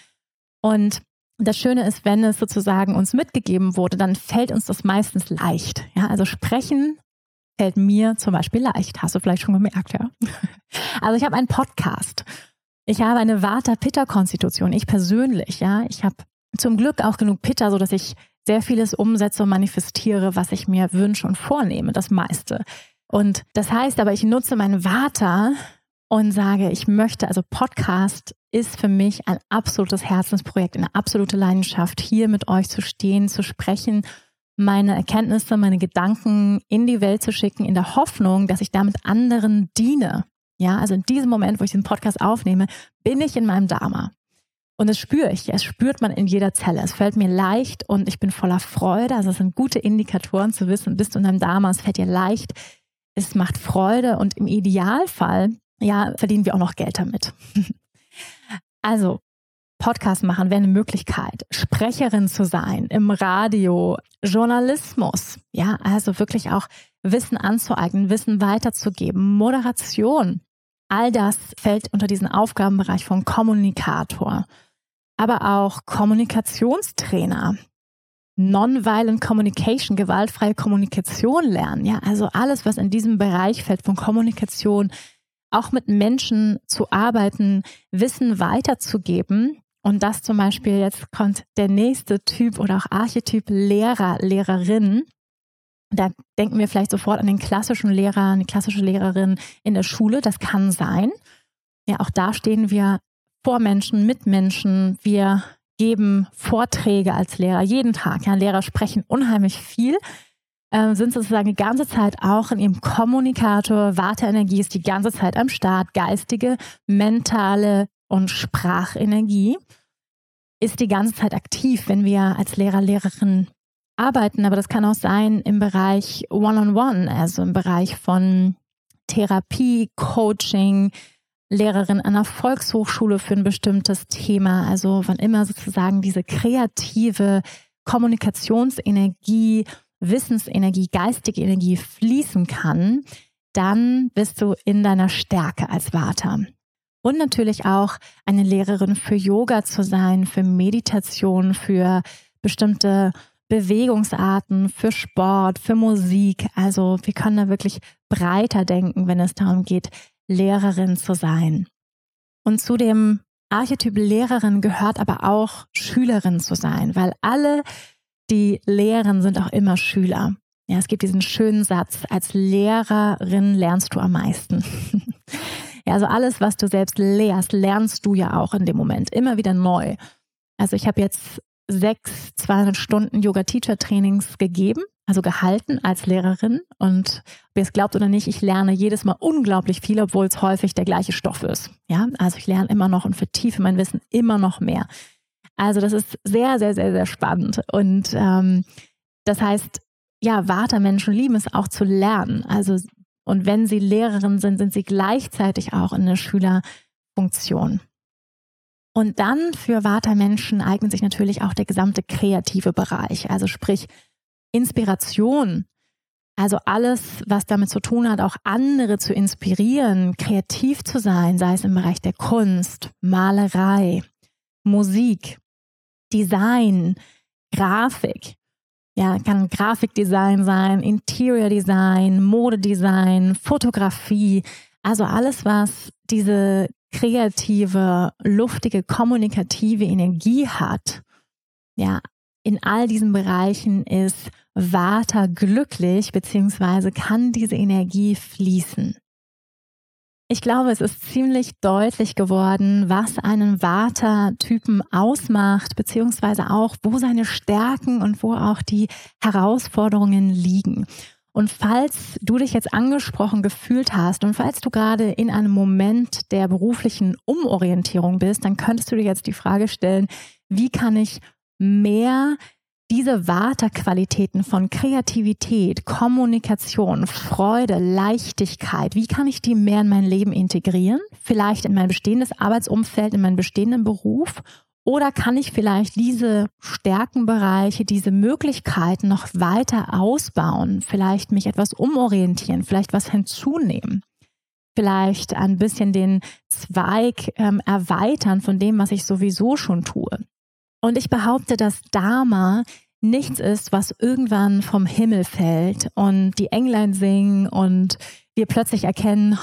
A: Und das Schöne ist, wenn es sozusagen uns mitgegeben wurde, dann fällt uns das meistens leicht. Ja, also sprechen fällt mir zum Beispiel leicht. Hast du vielleicht schon gemerkt, ja? Also ich habe einen Podcast. Ich habe eine Vata-Pitta-Konstitution. Ich persönlich, ja. Ich habe zum Glück auch genug Pitta, sodass ich sehr vieles umsetze und manifestiere, was ich mir wünsche und vornehme, das meiste. Und das heißt aber, ich nutze meine Vata und sage, ich möchte, also Podcast ist für mich ein absolutes Herzensprojekt, eine absolute Leidenschaft, hier mit euch zu stehen, zu sprechen, meine Erkenntnisse, meine Gedanken in die Welt zu schicken, in der Hoffnung, dass ich damit anderen diene. Ja, also in diesem Moment, wo ich den Podcast aufnehme, bin ich in meinem Dharma. Und das spüre ich. Es spürt man in jeder Zelle. Es fällt mir leicht und ich bin voller Freude. Also es sind gute Indikatoren zu wissen, bist du in deinem Dharma, es fällt dir leicht, es macht Freude und im Idealfall, ja, verdienen wir auch noch Geld damit. Also Podcast machen wäre eine Möglichkeit, Sprecherin zu sein im Radio, Journalismus, ja, also wirklich auch Wissen anzueignen, Wissen weiterzugeben, Moderation. All das fällt unter diesen Aufgabenbereich von Kommunikator, aber auch Kommunikationstrainer, Nonviolent Communication, gewaltfreie Kommunikation lernen, ja, also alles, was in diesem Bereich fällt von Kommunikation, auch mit Menschen zu arbeiten, Wissen weiterzugeben. Und das zum Beispiel, jetzt kommt der nächste Typ oder auch Archetyp Lehrer, Lehrerin. Da denken wir vielleicht sofort an den klassischen Lehrer, eine klassische Lehrerin in der Schule. Das kann sein. Ja, auch da stehen wir vor Menschen, mit Menschen. Wir geben Vorträge als Lehrer jeden Tag. Ja, Lehrer sprechen unheimlich viel, sind sozusagen die ganze Zeit auch in ihrem Kommunikator. Vata-Energie ist die ganze Zeit am Start. Geistige, mentale und Sprachenergie. ist die ganze Zeit aktiv, wenn wir als Lehrer, Lehrerin arbeiten. Aber das kann auch sein im Bereich One-on-One, also im Bereich von Therapie, Coaching, Lehrerin an einer Volkshochschule für ein bestimmtes Thema. Also wann immer sozusagen diese kreative Kommunikationsenergie, Wissensenergie, geistige Energie fließen kann, dann bist du in deiner Stärke als Vata. Und natürlich auch eine Lehrerin für Yoga zu sein, für Meditation, für bestimmte Bewegungsarten, für Sport, für Musik. Also wir können da wirklich breiter denken, wenn es darum geht, Lehrerin zu sein. Und zu dem Archetyp Lehrerin gehört aber auch Schülerin zu sein, weil alle, die lehren, sind auch immer Schüler. Ja, es gibt diesen schönen Satz, als Lehrerin lernst du am meisten. Ja, also alles, was du selbst lehrst, lernst du ja auch in dem Moment immer wieder neu. Also ich habe jetzt 6 200 Yoga-Teacher-Trainings gegeben, also gehalten als Lehrerin. Und ob ihr es glaubt oder nicht, ich lerne jedes Mal unglaublich viel, obwohl es häufig der gleiche Stoff ist. Ja, also ich lerne immer noch und vertiefe mein Wissen immer noch mehr. Also das ist sehr, sehr, sehr, sehr spannend. Und das heißt, ja, Vata-Menschen lieben es auch zu lernen. Also, und wenn sie Lehrerin sind, sind sie gleichzeitig auch in der Schülerfunktion. Und dann für Vata-Menschen eignet sich natürlich auch der gesamte kreative Bereich, also sprich Inspiration, also alles, was damit zu tun hat, auch andere zu inspirieren, kreativ zu sein, sei es im Bereich der Kunst, Malerei, Musik, Design, Grafik. Ja, kann Grafikdesign sein, Interior Design, Modedesign, Fotografie, also alles, was diese kreative, luftige, kommunikative Energie hat. Ja, in all diesen Bereichen ist Vata glücklich, beziehungsweise kann diese Energie fließen. Ich glaube, es ist ziemlich deutlich geworden, was einen Vata-Typen ausmacht, beziehungsweise auch, wo seine Stärken und wo auch die Herausforderungen liegen. Und falls du dich jetzt angesprochen gefühlt hast und falls du gerade in einem Moment der beruflichen Umorientierung bist, dann könntest du dir jetzt die Frage stellen, wie kann ich mehr diese Vata-Qualitäten von Kreativität, Kommunikation, Freude, Leichtigkeit, wie kann ich die mehr in mein Leben integrieren? Vielleicht in mein bestehendes Arbeitsumfeld, in meinen bestehenden Beruf? Oder kann ich vielleicht diese Stärkenbereiche, diese Möglichkeiten noch weiter ausbauen? Vielleicht mich etwas umorientieren, vielleicht was hinzunehmen? Vielleicht ein bisschen den Zweig erweitern von dem, was ich sowieso schon tue. Und ich behaupte, dass Dharma nichts ist, was irgendwann vom Himmel fällt und die Englein singen und wir plötzlich erkennen,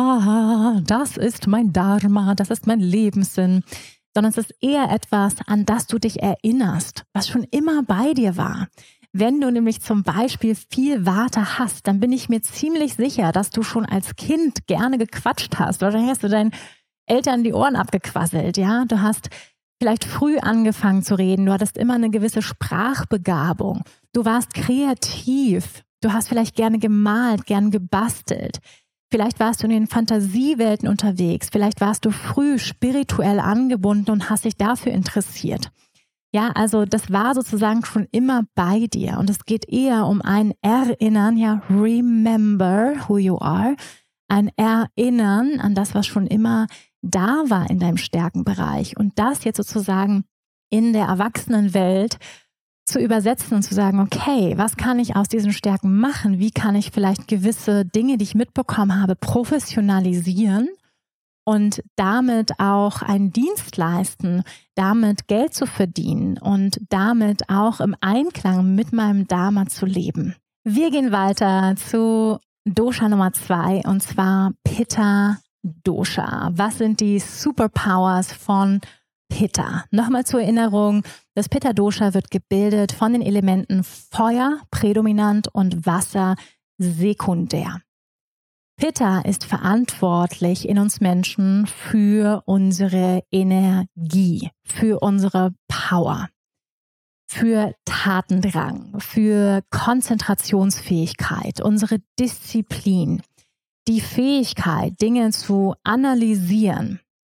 A: das ist mein Dharma, das ist mein Lebenssinn, sondern es ist eher etwas, an das du dich erinnerst, was schon immer bei dir war. Wenn du nämlich zum Beispiel viel Vata hast, dann bin ich mir ziemlich sicher, dass du schon als Kind gerne gequatscht hast. Wahrscheinlich hast du deinen Eltern die Ohren abgequasselt, ja? Du hast vielleicht früh angefangen zu reden, du hattest immer eine gewisse Sprachbegabung, du warst kreativ, du hast vielleicht gerne gemalt, gern gebastelt, vielleicht warst du in den Fantasiewelten unterwegs, vielleicht warst du früh spirituell angebunden und hast dich dafür interessiert. Ja, also das war sozusagen schon immer bei dir und es geht eher um ein Erinnern, ja, remember who you are, ein Erinnern an das, was schon immer da war in deinem Stärkenbereich und das jetzt sozusagen in der Erwachsenenwelt zu übersetzen und zu sagen, okay, was kann ich aus diesen Stärken machen? Wie kann ich vielleicht gewisse Dinge, die ich mitbekommen habe, professionalisieren und damit auch einen Dienst leisten, damit Geld zu verdienen und damit auch im Einklang mit meinem Dharma zu leben. Wir gehen weiter zu Dosha Nummer 2 und zwar Pitta Dosha. Was sind die Superpowers von Pitta? Nochmal zur Erinnerung, das Pitta Dosha wird gebildet von den Elementen Feuer prädominant und Wasser sekundär. Pitta ist verantwortlich in uns Menschen für unsere Energie, für unsere Power, für Tatendrang, für Konzentrationsfähigkeit, unsere Disziplin, die Fähigkeit, Dinge zu analysieren,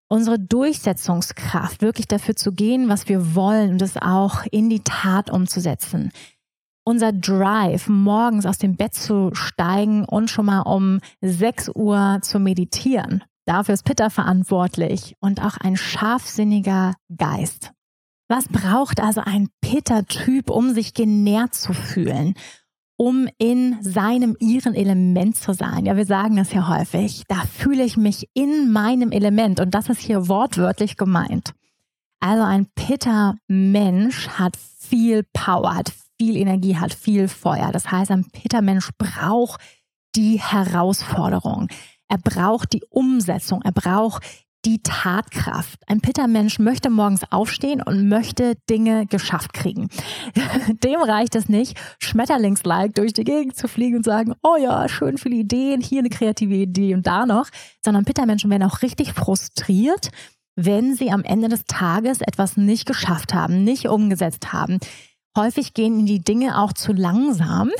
A: unsere Durchsetzungskraft, wirklich dafür zu gehen, was wir wollen und es auch in die Tat umzusetzen. Unser Drive, morgens aus dem Bett zu steigen und schon mal um 6 Uhr zu meditieren. Dafür ist Pitta verantwortlich und auch ein scharfsinniger Geist. Was braucht also ein Pitta-Typ, um sich genährt zu fühlen? Um in ihrem Element zu sein. Ja, wir sagen das ja häufig. Da fühle ich mich in meinem Element. Und das ist hier wortwörtlich gemeint. Also ein Pitta-Mensch hat viel Power, hat viel Energie, hat viel Feuer. Das heißt, ein Pitta-Mensch braucht die Herausforderung. Er braucht die Umsetzung. Er braucht die Tatkraft. Ein Pitta-Mensch möchte morgens aufstehen und möchte Dinge geschafft kriegen. Dem reicht es nicht, schmetterlingslike durch die Gegend zu fliegen und sagen, oh ja, schön viele Ideen, hier eine kreative Idee und da noch. Sondern Pitta-Menschen werden auch richtig frustriert, wenn sie am Ende des Tages etwas nicht geschafft haben, nicht umgesetzt haben. Häufig gehen ihnen die Dinge auch zu langsam.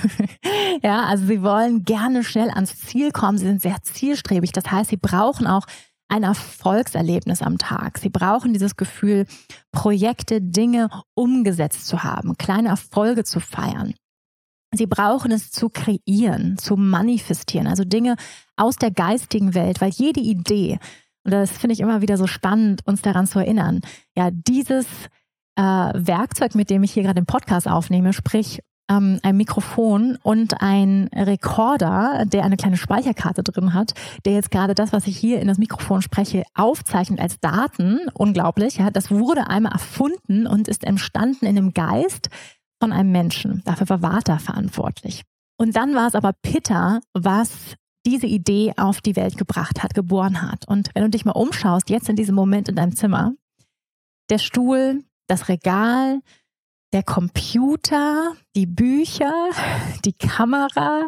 A: Ja, also sie wollen gerne schnell ans Ziel kommen. Sie sind sehr zielstrebig. Das heißt, sie brauchen auch ein Erfolgserlebnis am Tag. Sie brauchen dieses Gefühl, Projekte, Dinge umgesetzt zu haben, kleine Erfolge zu feiern. Sie brauchen es zu kreieren, zu manifestieren, also Dinge aus der geistigen Welt, weil jede Idee, und das finde ich immer wieder so spannend, uns daran zu erinnern, ja, dieses Werkzeug, mit dem ich hier gerade den Podcast aufnehme, sprich ein Mikrofon und ein Rekorder, der eine kleine Speicherkarte drin hat, der jetzt gerade das, was ich hier in das Mikrofon spreche, aufzeichnet als Daten. Unglaublich. Ja, das wurde einmal erfunden und ist entstanden in dem Geist von einem Menschen. Dafür war Vata verantwortlich. Und dann war es aber Pitta, was diese Idee auf die Welt gebracht hat, geboren hat. Und wenn du dich mal umschaust, jetzt in diesem Moment in deinem Zimmer, der Stuhl, das Regal, der Computer, die Bücher, die Kamera,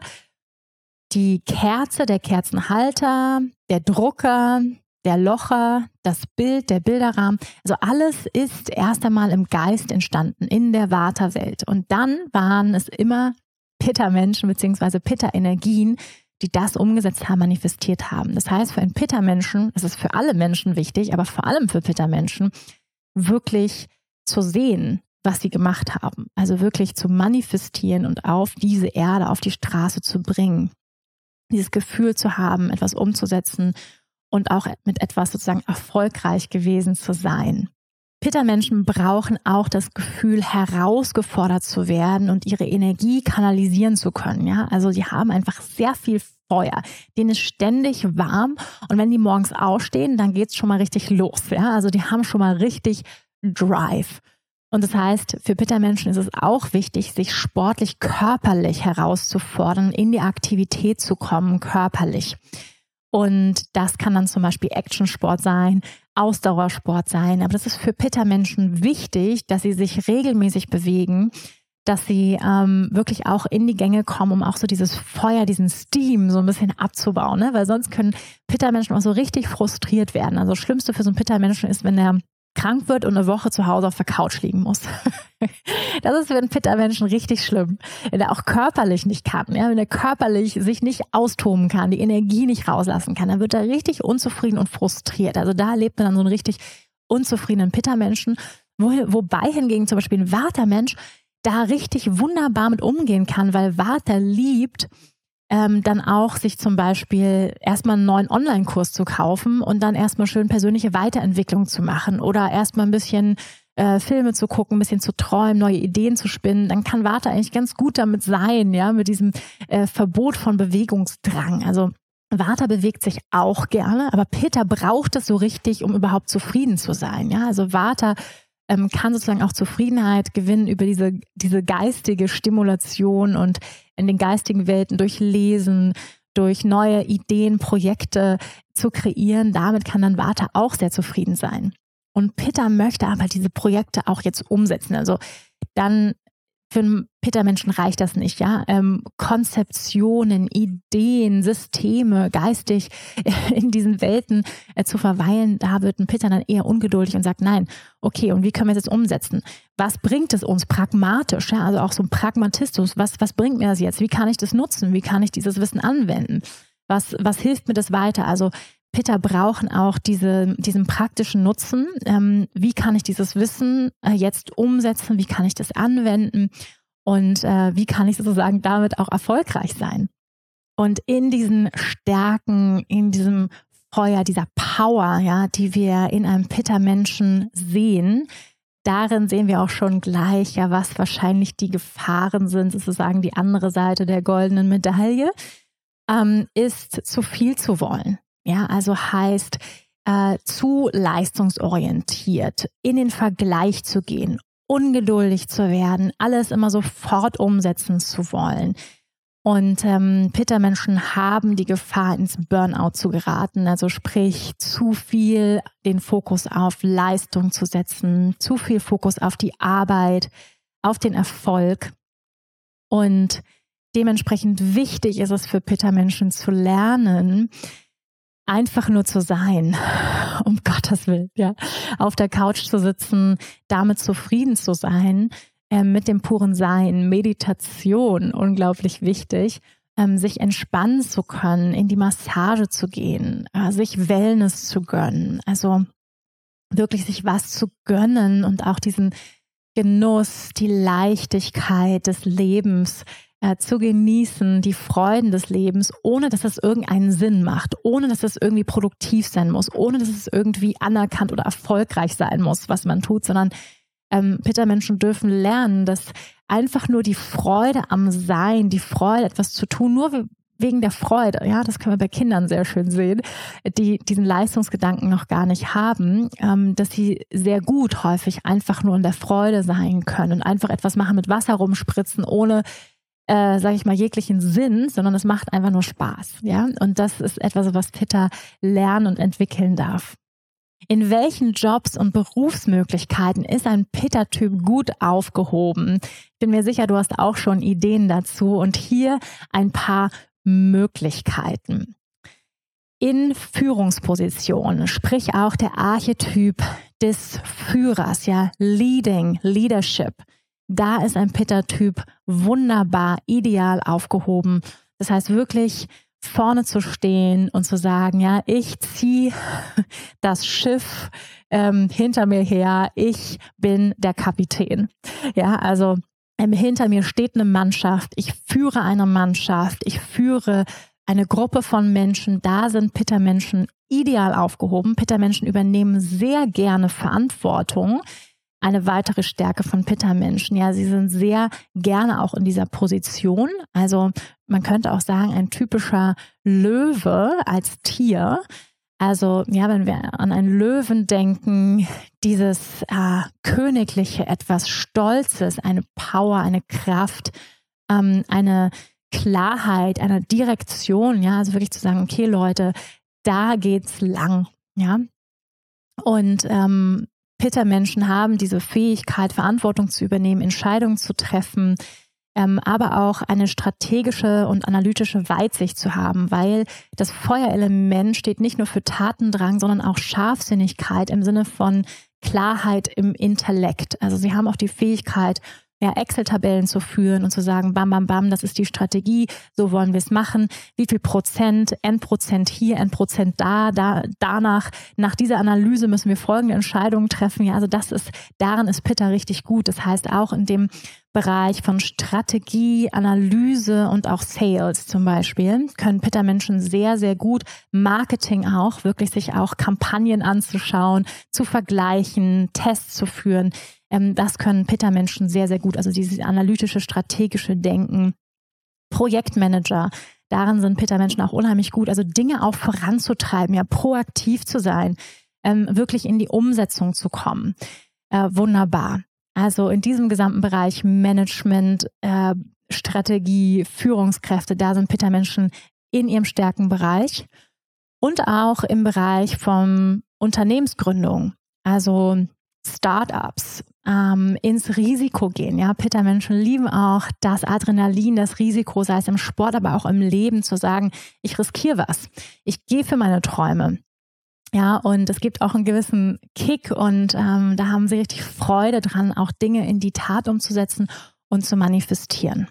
A: die Kerze, der Kerzenhalter, der Drucker, der Locher, das Bild, der Bilderrahmen. Also alles ist erst einmal im Geist entstanden, in der Vata-Welt. Und dann waren es immer Pitta-Menschen bzw. Pitta-Energien, die das umgesetzt haben, manifestiert haben. Das heißt, für einen Pitta-Menschen, es ist für alle Menschen wichtig, aber vor allem für Pitta-Menschen, wirklich zu sehen, was sie gemacht haben. Also wirklich zu manifestieren und auf diese Erde, auf die Straße zu bringen. Dieses Gefühl zu haben, etwas umzusetzen und auch mit etwas sozusagen erfolgreich gewesen zu sein. Pitta-Menschen brauchen auch das Gefühl, herausgefordert zu werden und ihre Energie kanalisieren zu können. Ja? Also sie haben einfach sehr viel Feuer. Denen ist ständig warm und wenn die morgens aufstehen, dann geht es schon mal richtig los. Ja? Also die haben schon mal richtig Drive. Und das heißt, für Pitta-Menschen ist es auch wichtig, sich sportlich, körperlich herauszufordern, in die Aktivität zu kommen, körperlich. Und das kann dann zum Beispiel Actionsport sein, Ausdauersport sein. Aber das ist für Pitta-Menschen wichtig, dass sie sich regelmäßig bewegen, dass sie wirklich auch in die Gänge kommen, um auch so dieses Feuer, diesen Steam so ein bisschen abzubauen. Ne? Weil sonst können Pitta-Menschen auch so richtig frustriert werden. Also das Schlimmste für so einen Pitta-Menschen ist, wenn er krank wird und eine Woche zu Hause auf der Couch liegen muss. Das ist für einen Pitta-Menschen richtig schlimm. Wenn er auch körperlich nicht kann, ja, wenn er körperlich sich nicht austoben kann, die Energie nicht rauslassen kann, dann wird er richtig unzufrieden und frustriert. Also da erlebt man dann so einen richtig unzufriedenen Pitta-Menschen, wobei hingegen zum Beispiel ein Vata-Mensch da richtig wunderbar mit umgehen kann, weil Vata liebt, dann auch sich zum Beispiel erstmal einen neuen Online-Kurs zu kaufen und dann erstmal schön persönliche Weiterentwicklung zu machen oder erstmal ein bisschen Filme zu gucken, ein bisschen zu träumen, neue Ideen zu spinnen, dann kann Vata eigentlich ganz gut damit sein, ja, mit diesem Verbot von Bewegungsdrang. Also Vata bewegt sich auch gerne, aber Pitta braucht es so richtig, um überhaupt zufrieden zu sein. Ja, also Vata kann sozusagen auch Zufriedenheit gewinnen über diese geistige Stimulation und in den geistigen Welten durch Lesen, durch neue Ideen, Projekte zu kreieren. Damit kann dann Vata auch sehr zufrieden sein. Und Pitta möchte aber diese Projekte auch jetzt umsetzen. Also dann für einen Pitta-Menschen reicht das nicht, ja. Konzeptionen, Ideen, Systeme, geistig in diesen Welten zu verweilen, da wird ein Pitta dann eher ungeduldig und sagt, nein, okay, und wie können wir es jetzt umsetzen? Was bringt es uns pragmatisch? Ja? Also auch so ein Pragmatismus, was bringt mir das jetzt? Wie kann ich das nutzen? Wie kann ich dieses Wissen anwenden? Was hilft mir das weiter? Also Pitta brauchen auch diesen praktischen Nutzen. Wie kann ich dieses Wissen jetzt umsetzen? Wie kann ich das anwenden? Und wie kann ich sozusagen damit auch erfolgreich sein? Und in diesen Stärken, in diesem Feuer, dieser Power, ja, die wir in einem Pitta-Menschen sehen, darin sehen wir auch schon gleich, ja, was wahrscheinlich die Gefahren sind, sozusagen die andere Seite der goldenen Medaille, ist zu viel zu wollen. Ja, also heißt, zu leistungsorientiert, in den Vergleich zu gehen, ungeduldig zu werden, alles immer sofort umsetzen zu wollen. Und Pitta-Menschen haben die Gefahr, ins Burnout zu geraten. Also sprich, zu viel den Fokus auf Leistung zu setzen, zu viel Fokus auf die Arbeit, auf den Erfolg. Und dementsprechend wichtig ist es für Pitta-Menschen zu lernen, einfach nur zu sein, um Gottes Willen, ja, auf der Couch zu sitzen, damit zufrieden zu sein, mit dem puren Sein, Meditation, unglaublich wichtig, sich entspannen zu können, in die Massage zu gehen, sich Wellness zu gönnen, also wirklich sich was zu gönnen und auch diesen Genuss, die Leichtigkeit des Lebens zu genießen, die Freuden des Lebens, ohne dass es irgendeinen Sinn macht, ohne dass es irgendwie produktiv sein muss, ohne dass es irgendwie anerkannt oder erfolgreich sein muss, was man tut, sondern Pitta-Menschen dürfen lernen, dass einfach nur die Freude am Sein, die Freude, etwas zu tun, nur wegen der Freude, ja, das können wir bei Kindern sehr schön sehen, die diesen Leistungsgedanken noch gar nicht haben, dass sie sehr gut häufig einfach nur in der Freude sein können und einfach etwas machen, mit Wasser rumspritzen, ohne sage ich mal, jeglichen Sinn, sondern es macht einfach nur Spaß. Ja? Und das ist etwas, was Pitta lernen und entwickeln darf. In welchen Jobs und Berufsmöglichkeiten ist ein Pitta-Typ gut aufgehoben? Ich bin mir sicher, du hast auch schon Ideen dazu. Und hier ein paar Möglichkeiten. In Führungspositionen, sprich auch der Archetyp des Führers, ja, Leading, Leadership. Da ist ein Pitta-Typ wunderbar, ideal aufgehoben. Das heißt wirklich vorne zu stehen und zu sagen, ja, ich ziehe das Schiff hinter mir her, ich bin der Kapitän. Ja, also hinter mir steht eine Mannschaft, ich führe eine Mannschaft, ich führe eine Gruppe von Menschen, da sind Pitta-Menschen ideal aufgehoben. Pitta-Menschen übernehmen sehr gerne Verantwortung. Eine weitere Stärke von Pitta-Menschen. Ja, sie sind sehr gerne auch in dieser Position. Also man könnte auch sagen, ein typischer Löwe als Tier. Also ja, wenn wir an einen Löwen denken, dieses Königliche, etwas Stolzes, eine Power, eine Kraft, eine Klarheit, eine Direktion. Ja, also wirklich zu sagen, okay Leute, da geht's lang. Ja, und Pitta-Menschen haben diese Fähigkeit, Verantwortung zu übernehmen, Entscheidungen zu treffen, aber auch eine strategische und analytische Weitsicht zu haben, weil das Feuerelement steht nicht nur für Tatendrang, sondern auch Scharfsinnigkeit im Sinne von Klarheit im Intellekt. Also sie haben auch die Fähigkeit, ja, Excel-Tabellen zu führen und zu sagen, bam, bam, bam, das ist die Strategie, so wollen wir es machen. Wie viel Prozent, N% hier, N% danach, nach dieser Analyse müssen wir folgende Entscheidungen treffen. Ja, also daran ist Pitta richtig gut. Das heißt auch in dem Bereich von Strategie, Analyse und auch Sales zum Beispiel können Pitta-Menschen sehr, sehr gut Marketing auch, wirklich sich auch Kampagnen anzuschauen, zu vergleichen, Tests zu führen. Das können Pitta-Menschen sehr, sehr gut. Also dieses analytische, strategische Denken. Projektmanager, darin sind Pitta-Menschen auch unheimlich gut. Also Dinge auch voranzutreiben, ja, proaktiv zu sein, wirklich in die Umsetzung zu kommen. Wunderbar. Also in diesem gesamten Bereich Management, Strategie, Führungskräfte, da sind Pitta-Menschen in ihrem Stärkenbereich. Und auch im Bereich von Unternehmensgründung, also Startups, ins Risiko gehen. Ja, Pitta-Menschen lieben auch das Adrenalin, das Risiko, sei es im Sport, aber auch im Leben, zu sagen, ich riskiere was. Ich gehe für meine Träume. Ja, und es gibt auch einen gewissen Kick und da haben sie richtig Freude dran, auch Dinge in die Tat umzusetzen und zu manifestieren.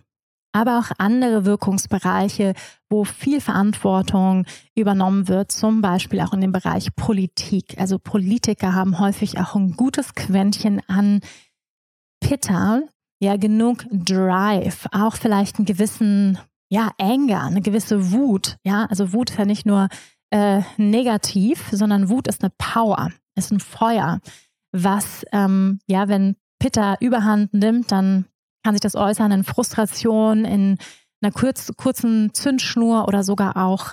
A: aber auch andere Wirkungsbereiche, wo viel Verantwortung übernommen wird, zum Beispiel auch in dem Bereich Politik. Also Politiker haben häufig auch ein gutes Quäntchen an Pitta, ja, genug Drive, auch vielleicht einen gewissen, ja, Anger, eine gewisse Wut. Ja, also Wut ist ja nicht nur negativ, sondern Wut ist eine Power, ist ein Feuer, was, ja, wenn Pitta Überhand nimmt, dann kann sich das äußern in Frustration, in einer kurzen Zündschnur oder sogar auch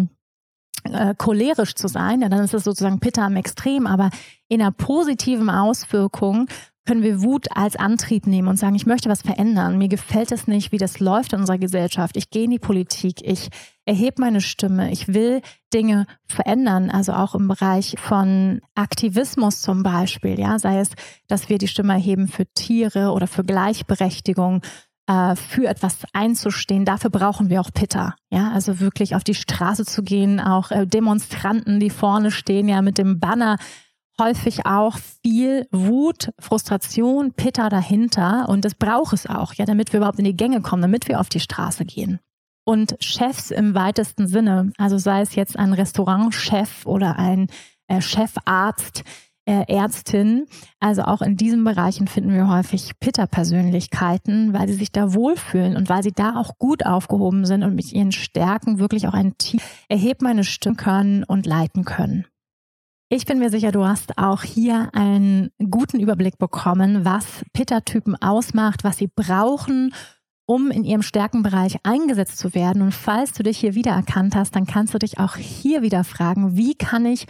A: cholerisch zu sein. Ja, dann ist es sozusagen Pitta im Extrem, aber in einer positiven Auswirkung können wir Wut als Antrieb nehmen und sagen, ich möchte was verändern. Mir gefällt es nicht, wie das läuft in unserer Gesellschaft. Ich gehe in die Politik, ich erhebe meine Stimme, ich will Dinge verändern, also auch im Bereich von Aktivismus zum Beispiel, ja, sei es, dass wir die Stimme erheben für Tiere oder für Gleichberechtigung, für etwas einzustehen. Dafür brauchen wir auch Pitta, ja, also wirklich auf die Straße zu gehen, auch Demonstranten, die vorne stehen, ja, mit dem Banner, häufig auch viel Wut, Frustration, Pitta dahinter und das braucht es auch, ja, damit wir überhaupt in die Gänge kommen, damit wir auf die Straße gehen. Und Chefs im weitesten Sinne, also sei es jetzt ein Restaurantchef oder ein Chefarzt, Ärztin, also auch in diesen Bereichen finden wir häufig Pitta-Persönlichkeiten, weil sie sich da wohlfühlen und weil sie da auch gut aufgehoben sind und mit ihren Stärken wirklich auch ein Team erheben meine Stimme können und leiten können. Ich bin mir sicher, du hast auch hier einen guten Überblick bekommen, was Pitta-Typen ausmacht, was sie brauchen, um in ihrem Stärkenbereich eingesetzt zu werden. Und falls du dich hier wiedererkannt hast, dann kannst du dich auch hier wieder fragen, wie kann ich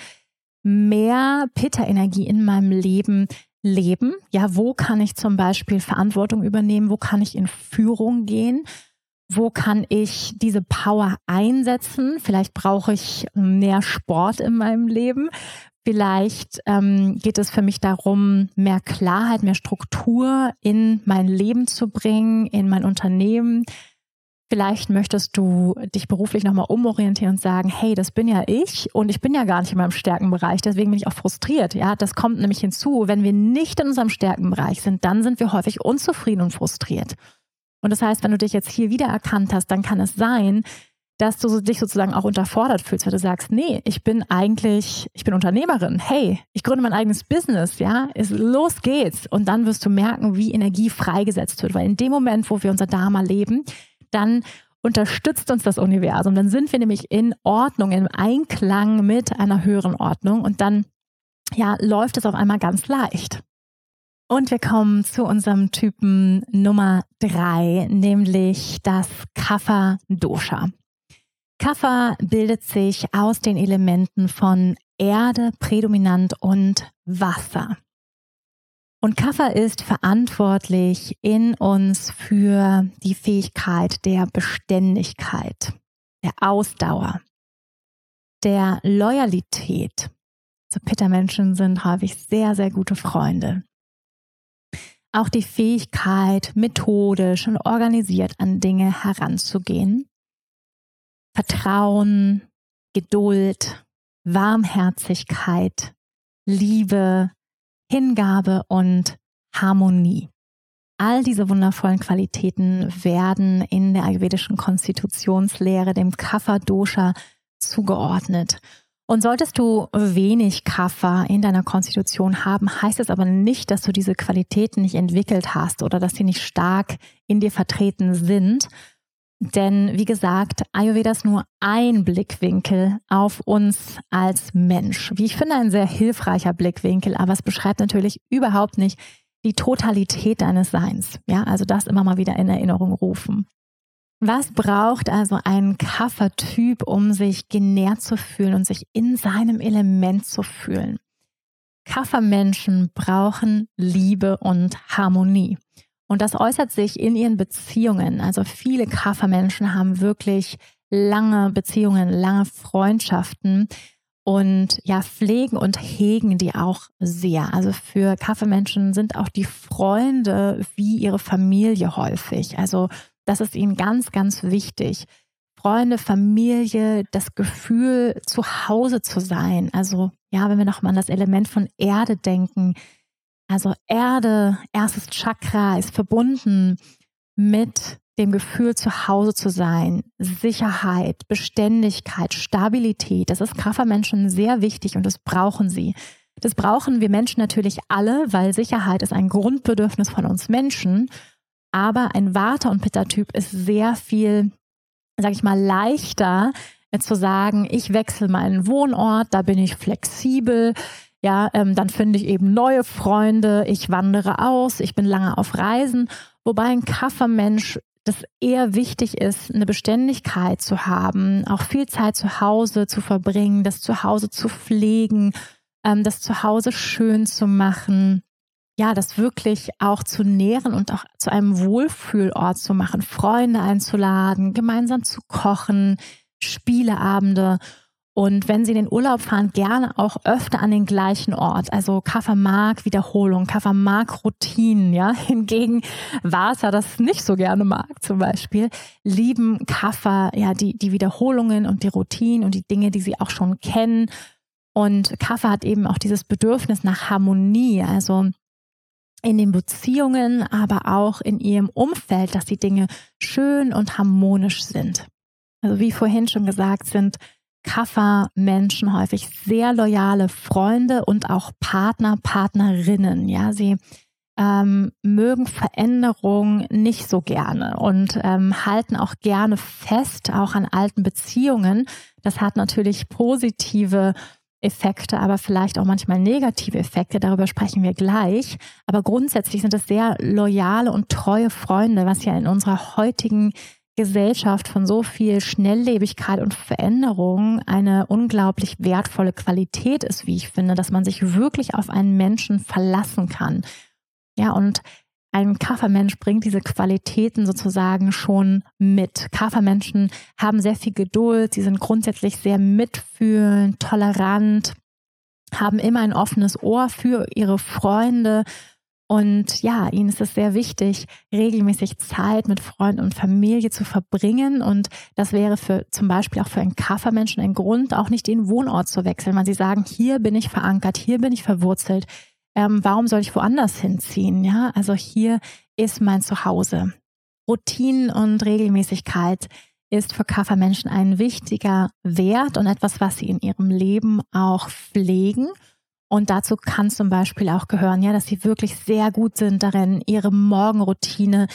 A: mehr Pitta-Energie in meinem Leben leben? Ja, wo kann ich zum Beispiel Verantwortung übernehmen? Wo kann ich in Führung gehen? Wo kann ich diese Power einsetzen? Vielleicht brauche ich mehr Sport in meinem Leben. Vielleicht geht es für mich darum, mehr Klarheit, mehr Struktur in mein Leben zu bringen, in mein Unternehmen. Vielleicht möchtest du dich beruflich nochmal umorientieren und sagen, hey, das bin ja ich und ich bin ja gar nicht in meinem Stärkenbereich, deswegen bin ich auch frustriert. Ja, das kommt nämlich hinzu, wenn wir nicht in unserem Stärkenbereich sind, dann sind wir häufig unzufrieden und frustriert. Und das heißt, wenn du dich jetzt hier wiedererkannt hast, dann kann es sein, dass du dich sozusagen auch unterfordert fühlst, weil du sagst, nee, ich bin Unternehmerin. Hey, ich gründe mein eigenes Business, ja, los geht's. Und dann wirst du merken, wie Energie freigesetzt wird, weil in dem Moment, wo wir unser Dharma leben, dann unterstützt uns das Universum. Dann sind wir nämlich in Ordnung, im Einklang mit einer höheren Ordnung und dann, ja, läuft es auf einmal ganz leicht. Und wir kommen zu unserem Typen Nummer 3, nämlich das Kapha-Dosha. Kapha bildet sich aus den Elementen von Erde, prädominant und Wasser. Und Kapha ist verantwortlich in uns für die Fähigkeit der Beständigkeit, der Ausdauer, der Loyalität. Also Pitta-Menschen sind häufig sehr, sehr gute Freunde. Auch die Fähigkeit, methodisch und organisiert an Dinge heranzugehen. Vertrauen, Geduld, Warmherzigkeit, Liebe, Hingabe und Harmonie. All diese wundervollen Qualitäten werden in der ayurvedischen Konstitutionslehre dem Kapha-Dosha zugeordnet. Und solltest du wenig Kapha in deiner Konstitution haben, heißt es aber nicht, dass du diese Qualitäten nicht entwickelt hast oder dass sie nicht stark in dir vertreten sind. Denn wie gesagt, Ayurveda ist nur ein Blickwinkel auf uns als Mensch. Wie ich finde, ein sehr hilfreicher Blickwinkel, aber es beschreibt natürlich überhaupt nicht die Totalität deines Seins. Ja, also das immer mal wieder in Erinnerung rufen. Was braucht also ein Kapha-Typ, um sich genährt zu fühlen und sich in seinem Element zu fühlen? Kapha-Menschen brauchen Liebe und Harmonie. Und das äußert sich in ihren Beziehungen. Also viele Kapha-Menschen haben wirklich lange Beziehungen, lange Freundschaften und ja, pflegen und hegen die auch sehr. Also für Kapha-Menschen sind auch die Freunde wie ihre Familie häufig. Also das ist ihnen ganz, ganz wichtig. Freunde, Familie, das Gefühl, zu Hause zu sein. Also ja, wenn wir nochmal an das Element von Erde denken. Also Erde, erstes Chakra, ist verbunden mit dem Gefühl, zu Hause zu sein, Sicherheit, Beständigkeit, Stabilität. Das ist Kaffermenschen sehr wichtig und das brauchen sie. Das brauchen wir Menschen natürlich alle, weil Sicherheit ist ein Grundbedürfnis von uns Menschen. Aber ein Vata- und Pitta-Typ ist sehr viel, sag ich mal, leichter zu sagen, ich wechsle meinen Wohnort, da bin ich flexibel. Ja, dann finde ich eben neue Freunde, ich wandere aus, ich bin lange auf Reisen. Wobei ein Kaffermensch das eher wichtig ist, eine Beständigkeit zu haben, auch viel Zeit zu Hause zu verbringen, das Zuhause zu pflegen, das Zuhause schön zu machen, ja, das wirklich auch zu nähren und auch zu einem Wohlfühlort zu machen, Freunde einzuladen, gemeinsam zu kochen, Spieleabende. Und wenn Sie in den Urlaub fahren, gerne auch öfter an den gleichen Ort. Also Kaffer mag Wiederholung, Kaffer mag Routinen. Ja? Hingegen Vata das nicht so gerne mag zum Beispiel, lieben Kaffer ja die Wiederholungen und die Routinen und die Dinge, die sie auch schon kennen. Und Kaffer hat eben auch dieses Bedürfnis nach Harmonie, also in den Beziehungen, aber auch in ihrem Umfeld, dass die Dinge schön und harmonisch sind. Also wie vorhin schon gesagt, sind Kaffermenschen häufig sehr loyale Freunde und auch Partner, Partnerinnen. Ja, sie mögen Veränderung nicht so gerne und halten auch gerne fest, auch an alten Beziehungen. Das hat natürlich positive Effekte, aber vielleicht auch manchmal negative Effekte. Darüber sprechen wir gleich. Aber grundsätzlich sind es sehr loyale und treue Freunde, was ja in unserer heutigen Gesellschaft von so viel Schnelllebigkeit und Veränderung eine unglaublich wertvolle Qualität ist, wie ich finde, dass man sich wirklich auf einen Menschen verlassen kann. Ja, und ein Kaffermensch bringt diese Qualitäten sozusagen schon mit. Kaffermenschen haben sehr viel Geduld, sie sind grundsätzlich sehr mitfühlend, tolerant, haben immer ein offenes Ohr für ihre Freunde. Und ja, ihnen ist es sehr wichtig, regelmäßig Zeit mit Freunden und Familie zu verbringen. Und das wäre zum Beispiel auch für einen Kaffermenschen ein Grund, auch nicht den Wohnort zu wechseln, weil sie sagen, hier bin ich verankert, hier bin ich verwurzelt. Warum soll ich woanders hinziehen? Ja, also hier ist mein Zuhause. Routinen und Regelmäßigkeit ist für Kaffermenschen ein wichtiger Wert und etwas, was sie in ihrem Leben auch pflegen. Und dazu kann zum Beispiel auch gehören, ja, dass sie wirklich sehr gut sind darin, ihre Morgenroutine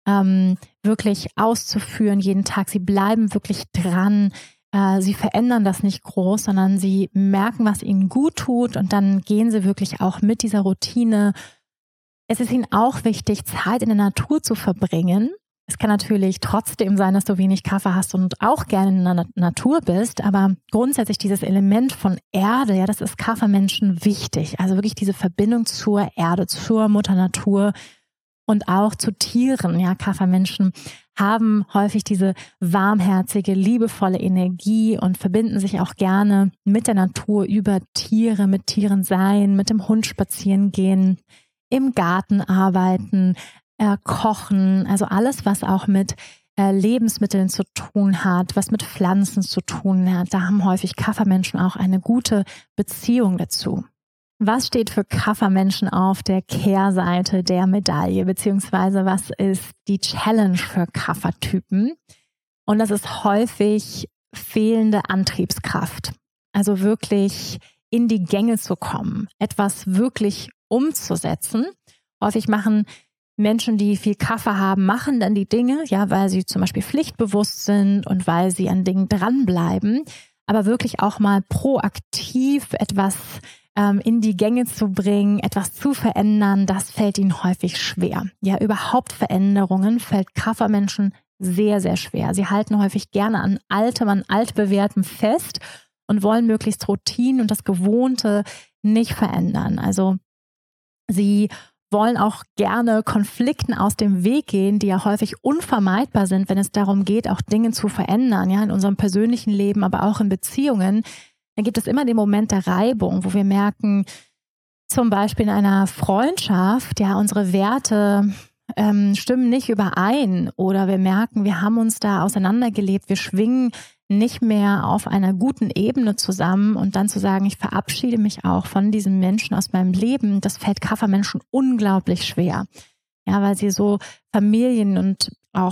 A: wirklich auszuführen jeden Tag. Sie bleiben wirklich dran. Sie verändern das nicht groß, sondern sie merken, was ihnen gut tut und dann gehen sie wirklich auch mit dieser Routine. Es ist ihnen auch wichtig, Zeit in der Natur zu verbringen. Es kann natürlich trotzdem sein, dass du wenig Kaffee hast und auch gerne in der Natur bist, aber grundsätzlich dieses Element von Erde, ja, das ist Kaffermenschen wichtig. Also wirklich diese Verbindung zur Erde, zur Mutter Natur und auch zu Tieren. Ja, Kaffermenschen haben häufig diese warmherzige, liebevolle Energie und verbinden sich auch gerne mit der Natur über Tiere, mit Tieren sein, mit dem Hund spazieren gehen, im Garten arbeiten, kochen, also alles, was auch mit Lebensmitteln zu tun hat, was mit Pflanzen zu tun hat. Da haben häufig Kaffermenschen auch eine gute Beziehung dazu. Was steht für Kaffermenschen auf der Kehrseite der Medaille, beziehungsweise was ist die Challenge für Kaffertypen? Und das ist häufig fehlende Antriebskraft. Also wirklich in die Gänge zu kommen, etwas wirklich umzusetzen. Häufig machen Menschen, die viel Kaffee haben, machen dann die Dinge, ja, weil sie zum Beispiel pflichtbewusst sind und weil sie an Dingen dranbleiben, aber wirklich auch mal proaktiv etwas in die Gänge zu bringen, etwas zu verändern, das fällt ihnen häufig schwer. Ja, überhaupt Veränderungen fällt Kaffermenschen sehr, sehr schwer. Sie halten häufig gerne an Altem, an Altbewährtem fest und wollen möglichst Routinen und das Gewohnte nicht verändern. Also sie wollen auch gerne Konflikten aus dem Weg gehen, die ja häufig unvermeidbar sind, wenn es darum geht, auch Dinge zu verändern, ja, in unserem persönlichen Leben, aber auch in Beziehungen. Dann gibt es immer den Moment der Reibung, wo wir merken, zum Beispiel in einer Freundschaft, ja, unsere Werte stimmen nicht überein oder wir merken, wir haben uns da auseinandergelebt, wir schwingen nicht mehr auf einer guten Ebene zusammen und dann zu sagen, ich verabschiede mich auch von diesem Menschen aus meinem Leben, das fällt Kaffermenschen unglaublich schwer. Ja, weil sie so Familien und auch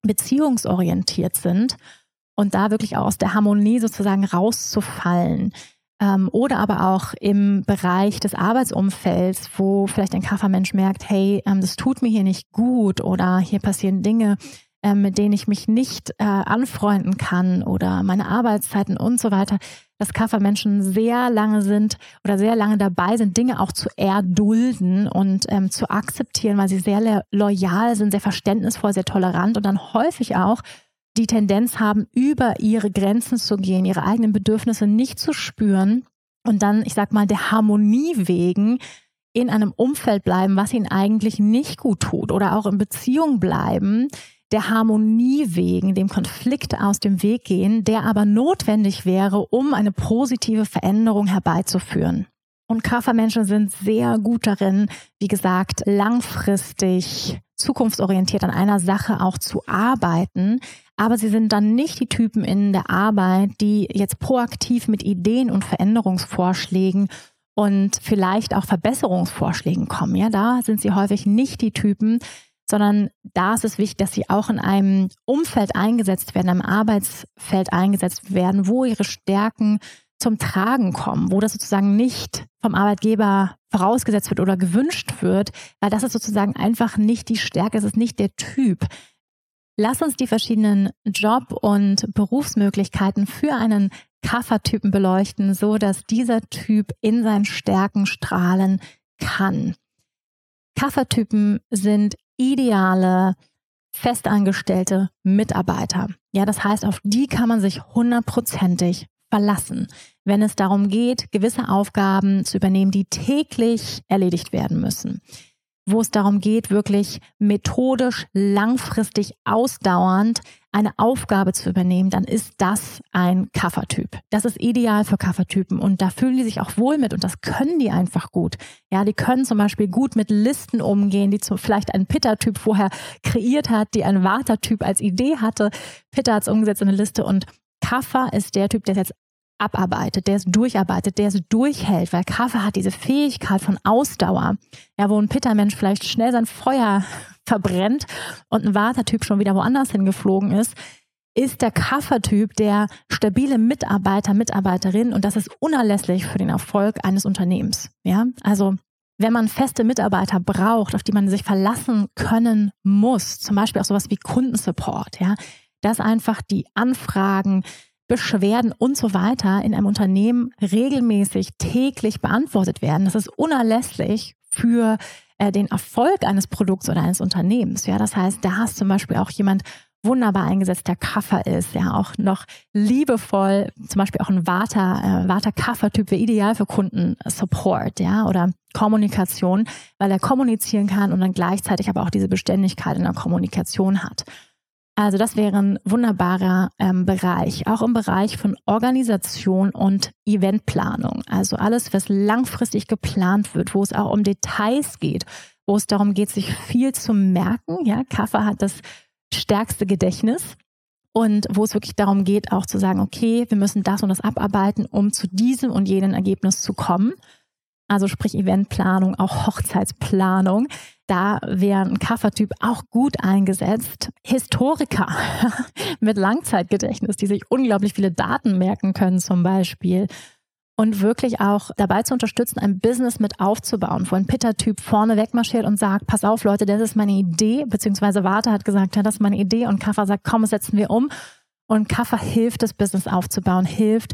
A: beziehungsorientiert sind und da wirklich auch aus der Harmonie sozusagen rauszufallen. Oder aber auch im Bereich des Arbeitsumfelds, wo vielleicht ein Kaffermensch merkt, hey, das tut mir hier nicht gut oder hier passieren Dinge, mit denen ich mich nicht anfreunden kann oder meine Arbeitszeiten und so weiter, dass Kaffermenschen sehr lange sind oder sehr lange dabei sind, Dinge auch zu erdulden und zu akzeptieren, weil sie sehr loyal sind, sehr verständnisvoll, sehr tolerant und dann häufig auch die Tendenz haben, über ihre Grenzen zu gehen, ihre eigenen Bedürfnisse nicht zu spüren und dann, ich sag mal, der Harmonie wegen in einem Umfeld bleiben, was ihnen eigentlich nicht gut tut oder auch in Beziehung bleiben, der Harmonie wegen, dem Konflikt aus dem Weg gehen, der aber notwendig wäre, um eine positive Veränderung herbeizuführen. Und Kaffermenschen sind sehr gut darin, wie gesagt, langfristig, zukunftsorientiert an einer Sache auch zu arbeiten. Aber sie sind dann nicht die Typen in der Arbeit, die jetzt proaktiv mit Ideen und Veränderungsvorschlägen und vielleicht auch Verbesserungsvorschlägen kommen. Ja, da sind sie häufig nicht die Typen, sondern da ist es wichtig, dass sie auch in einem Umfeld eingesetzt werden, einem Arbeitsfeld eingesetzt werden, wo ihre Stärken zum Tragen kommen, wo das sozusagen nicht vom Arbeitgeber vorausgesetzt wird oder gewünscht wird, weil das ist sozusagen einfach nicht die Stärke, es ist nicht der Typ. Lass uns die verschiedenen Job- und Berufsmöglichkeiten für einen Kaffertypen beleuchten, so dass dieser Typ in seinen Stärken strahlen kann. Kaffertypen sind ideale, festangestellte Mitarbeiter. Ja, das heißt, auf die kann man sich 100%ig verlassen, wenn es darum geht, gewisse Aufgaben zu übernehmen, die täglich erledigt werden müssen. Wo es darum geht, wirklich methodisch, langfristig, ausdauernd eine Aufgabe zu übernehmen, dann ist das ein Kaffertyp. Das ist ideal für Kaffertypen und da fühlen die sich auch wohl mit und das können die einfach gut. Ja, die können zum Beispiel gut mit Listen umgehen, die vielleicht ein Pitta-Typ vorher kreiert hat, die ein Vata-Typ als Idee hatte. Pitta hat es umgesetzt in eine Liste und Kaffer ist der Typ, der es jetzt abarbeitet, der es durcharbeitet, der es durchhält, weil Kaffer hat diese Fähigkeit von Ausdauer, ja, wo ein Pitta-Mensch vielleicht schnell sein Feuer verbrennt und ein Vata-Typ schon wieder woanders hingeflogen ist der Kaffer-Typ der stabile Mitarbeiter, Mitarbeiterin und das ist unerlässlich für den Erfolg eines Unternehmens. Ja, also wenn man feste Mitarbeiter braucht, auf die man sich verlassen können muss, zum Beispiel auch sowas wie Kundensupport, ja, dass einfach die Anfragen, Beschwerden und so weiter in einem Unternehmen regelmäßig täglich beantwortet werden. Das ist unerlässlich für den Erfolg eines Produkts oder eines Unternehmens. Ja, das heißt, da ist zum Beispiel auch jemand wunderbar eingesetzt, der Kaffer ist, ja, auch noch liebevoll, zum Beispiel auch ein Vata-Kaffer-Typ wäre ideal für Kundensupport, ja, oder Kommunikation, weil er kommunizieren kann und dann gleichzeitig aber auch diese Beständigkeit in der Kommunikation hat. Also das wäre ein wunderbarer Bereich, auch im Bereich von Organisation und Eventplanung. Also alles, was langfristig geplant wird, wo es auch um Details geht, wo es darum geht, sich viel zu merken. Ja, Kaffer hat das stärkste Gedächtnis und wo es wirklich darum geht, auch zu sagen, okay, wir müssen das und das abarbeiten, um zu diesem und jenem Ergebnis zu kommen. Also sprich Eventplanung, auch Hochzeitsplanung. Da wäre ein Kaffertyp auch gut eingesetzt. Historiker mit Langzeitgedächtnis, die sich unglaublich viele Daten merken können zum Beispiel. Und wirklich auch dabei zu unterstützen, ein Business mit aufzubauen, wo ein Pitta-Typ vorne wegmarschiert und sagt, pass auf Leute, das ist meine Idee, beziehungsweise Vata hat gesagt, ja, das ist meine Idee und Kaffer sagt, komm, das setzen wir um. Und Kaffer hilft, das Business aufzubauen, hilft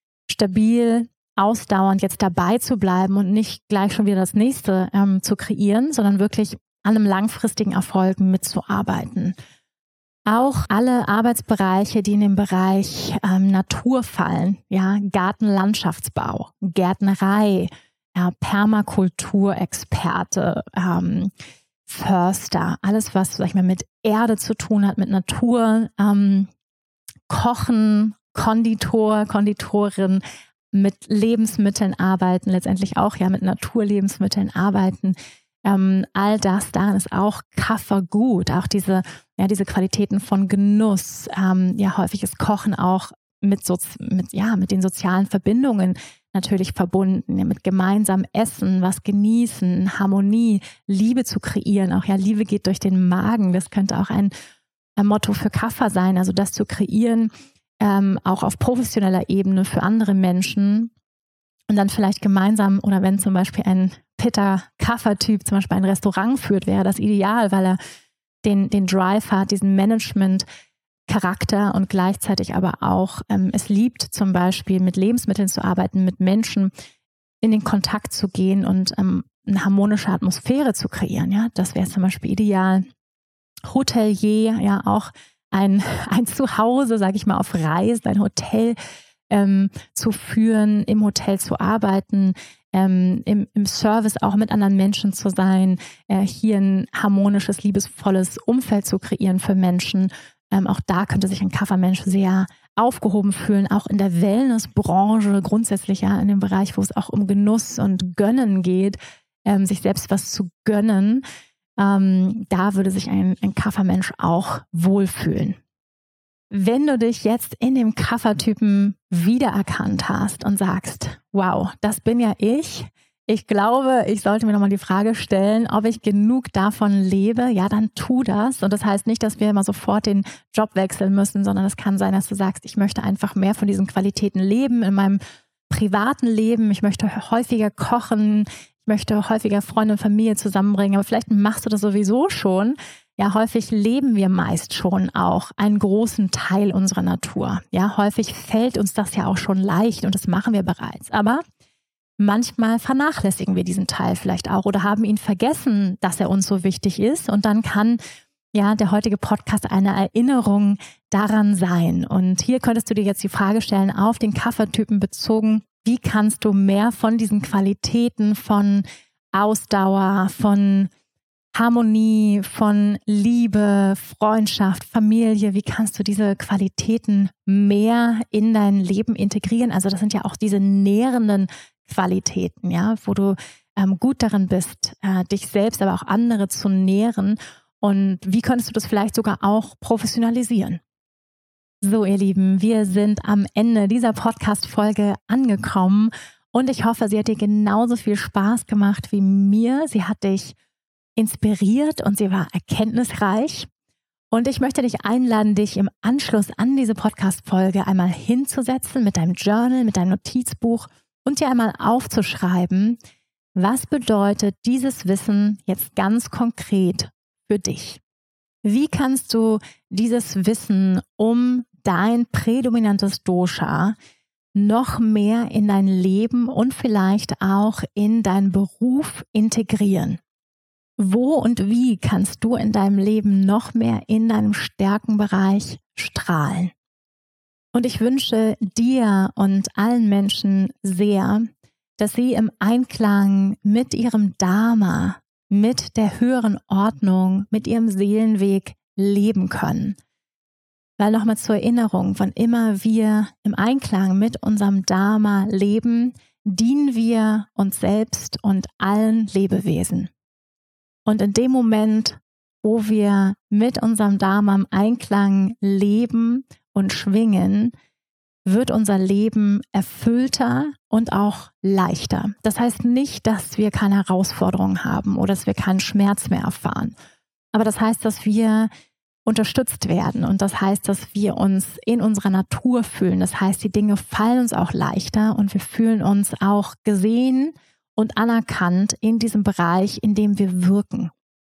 A: stabil, ausdauernd jetzt dabei zu bleiben und nicht gleich schon wieder das nächste zu kreieren, sondern wirklich an einem langfristigen Erfolg mitzuarbeiten. Auch alle Arbeitsbereiche, die in den Bereich Natur fallen, ja, Gartenlandschaftsbau, Gärtnerei, ja, Permakulturexperte, Förster, alles was, sag ich mal, mit Erde zu tun hat, mit Natur, Kochen, Konditor, Konditorin, mit Lebensmitteln arbeiten, letztendlich auch ja mit Naturlebensmitteln arbeiten. All das, darin ist auch Kaffer gut. Auch diese Qualitäten von Genuss, ja häufiges Kochen auch mit den sozialen Verbindungen natürlich verbunden, ja, mit gemeinsam Essen, was genießen, Harmonie, Liebe zu kreieren. Auch ja, Liebe geht durch den Magen. Das könnte auch ein Motto für Kaffa sein, also das zu kreieren, auch auf professioneller Ebene für andere Menschen und dann vielleicht gemeinsam, oder wenn zum Beispiel ein Pitta-Kaffa-Typ zum Beispiel ein Restaurant führt, wäre das ideal, weil er den Drive hat, diesen Management-Charakter und gleichzeitig aber auch es liebt, zum Beispiel mit Lebensmitteln zu arbeiten, mit Menschen in den Kontakt zu gehen und eine harmonische Atmosphäre zu kreieren. Ja, das wäre zum Beispiel ideal. Hotelier, ja auch ein Zuhause, sage ich mal, auf Reisen, ein Hotel zu führen, im Hotel zu arbeiten, im Service auch mit anderen Menschen zu sein, hier ein harmonisches, liebesvolles Umfeld zu kreieren für Menschen. Auch da könnte sich ein Kaffermensch sehr aufgehoben fühlen, auch in der Wellnessbranche grundsätzlich, ja, in dem Bereich, wo es auch um Genuss und Gönnen geht, sich selbst was zu gönnen. Da würde sich ein Kaffermensch auch wohlfühlen. Wenn du dich jetzt in dem Kaffertypen wiedererkannt hast und sagst, wow, das bin ja ich. Ich glaube, ich sollte mir nochmal die Frage stellen, ob ich genug davon lebe. Ja, dann tu das. Und das heißt nicht, dass wir immer sofort den Job wechseln müssen, sondern es kann sein, dass du sagst, ich möchte einfach mehr von diesen Qualitäten leben in meinem privaten Leben. Ich möchte häufiger kochen. Ich möchte häufiger Freunde und Familie zusammenbringen. Aber vielleicht machst du das sowieso schon. Ja, häufig leben wir meist schon auch einen großen Teil unserer Natur. Ja, häufig fällt uns das ja auch schon leicht und das machen wir bereits. Aber manchmal vernachlässigen wir diesen Teil vielleicht auch oder haben ihn vergessen, dass er uns so wichtig ist. Und dann kann ja der heutige Podcast eine Erinnerung daran sein. Und hier könntest du dir jetzt die Frage stellen, auf den Kaffertypen bezogen, wie kannst du mehr von diesen Qualitäten von Ausdauer, von Harmonie, von Liebe, Freundschaft, Familie, wie kannst du diese Qualitäten mehr in dein Leben integrieren? Also das sind ja auch diese nährenden Qualitäten, ja, wo du gut darin bist, dich selbst, aber auch andere zu nähren. Und wie könntest du das vielleicht sogar auch professionalisieren? So, ihr Lieben, wir sind am Ende dieser Podcast-Folge angekommen und ich hoffe, sie hat dir genauso viel Spaß gemacht wie mir. Sie hat dich inspiriert und sie war erkenntnisreich. Und ich möchte dich einladen, dich im Anschluss an diese Podcast-Folge einmal hinzusetzen mit deinem Journal, mit deinem Notizbuch und dir einmal aufzuschreiben, was bedeutet dieses Wissen jetzt ganz konkret für dich? Wie kannst du dieses Wissen um dein prädominantes Dosha noch mehr in dein Leben und vielleicht auch in deinen Beruf integrieren? Wo und wie kannst du in deinem Leben noch mehr in deinem Stärkenbereich strahlen? Und ich wünsche dir und allen Menschen sehr, dass sie im Einklang mit ihrem Dharma, mit der höheren Ordnung, mit ihrem Seelenweg leben können. Weil nochmal zur Erinnerung, wann immer wir im Einklang mit unserem Dharma leben, dienen wir uns selbst und allen Lebewesen. Und in dem Moment, wo wir mit unserem Dharma im Einklang leben und schwingen, wird unser Leben erfüllter und auch leichter. Das heißt nicht, dass wir keine Herausforderungen haben oder dass wir keinen Schmerz mehr erfahren. Aber das heißt, dass wir unterstützt werden und das heißt, dass wir uns in unserer Natur fühlen. Das heißt, die Dinge fallen uns auch leichter und wir fühlen uns auch gesehen und anerkannt in diesem Bereich, in dem wir wirken.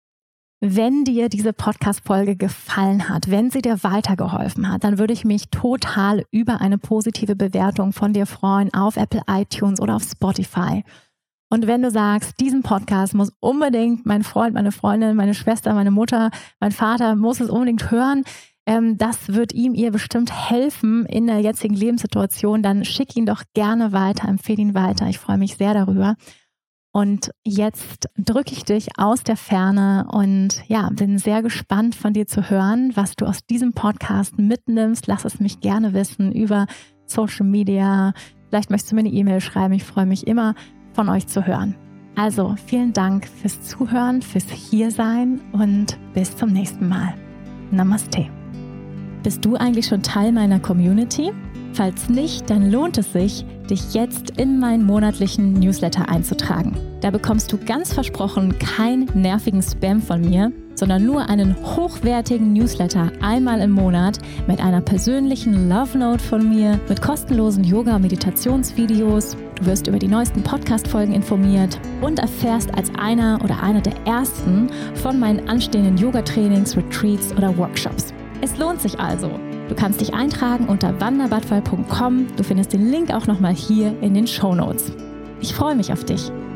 A: Wenn dir diese Podcast-Folge gefallen hat, wenn sie dir weitergeholfen hat, dann würde ich mich total über eine positive Bewertung von dir freuen auf Apple iTunes oder auf Spotify. Und wenn du sagst, diesen Podcast muss unbedingt mein Freund, meine Freundin, meine Schwester, meine Mutter, mein Vater muss es unbedingt hören, das wird ihr bestimmt helfen in der jetzigen Lebenssituation, dann schick ihn doch gerne weiter, empfehle ihn weiter. Ich freue mich sehr darüber. Und jetzt drücke ich dich aus der Ferne und ja, bin sehr gespannt von dir zu hören, was du aus diesem Podcast mitnimmst. Lass es mich gerne wissen über Social Media. Vielleicht möchtest du mir eine E-Mail schreiben. Ich freue mich immer, von euch zu hören. Also vielen Dank fürs Zuhören, fürs Hiersein und bis zum nächsten Mal. Namaste. Bist du eigentlich schon Teil meiner Community? Falls nicht, dann lohnt es sich, dich jetzt in meinen monatlichen Newsletter einzutragen. Da bekommst du ganz versprochen keinen nervigen Spam von mir sondern nur einen hochwertigen Newsletter einmal im Monat mit einer persönlichen Love Note von mir, mit kostenlosen Yoga-Meditationsvideos. Du wirst über die neuesten Podcast-Folgen informiert und erfährst als einer oder eine der ersten von meinen anstehenden Yoga-Trainings, Retreats oder Workshops. Es lohnt sich also. Du kannst dich eintragen unter wandabadwal.com. Du findest den Link auch nochmal hier in den Shownotes. Ich freue mich auf dich.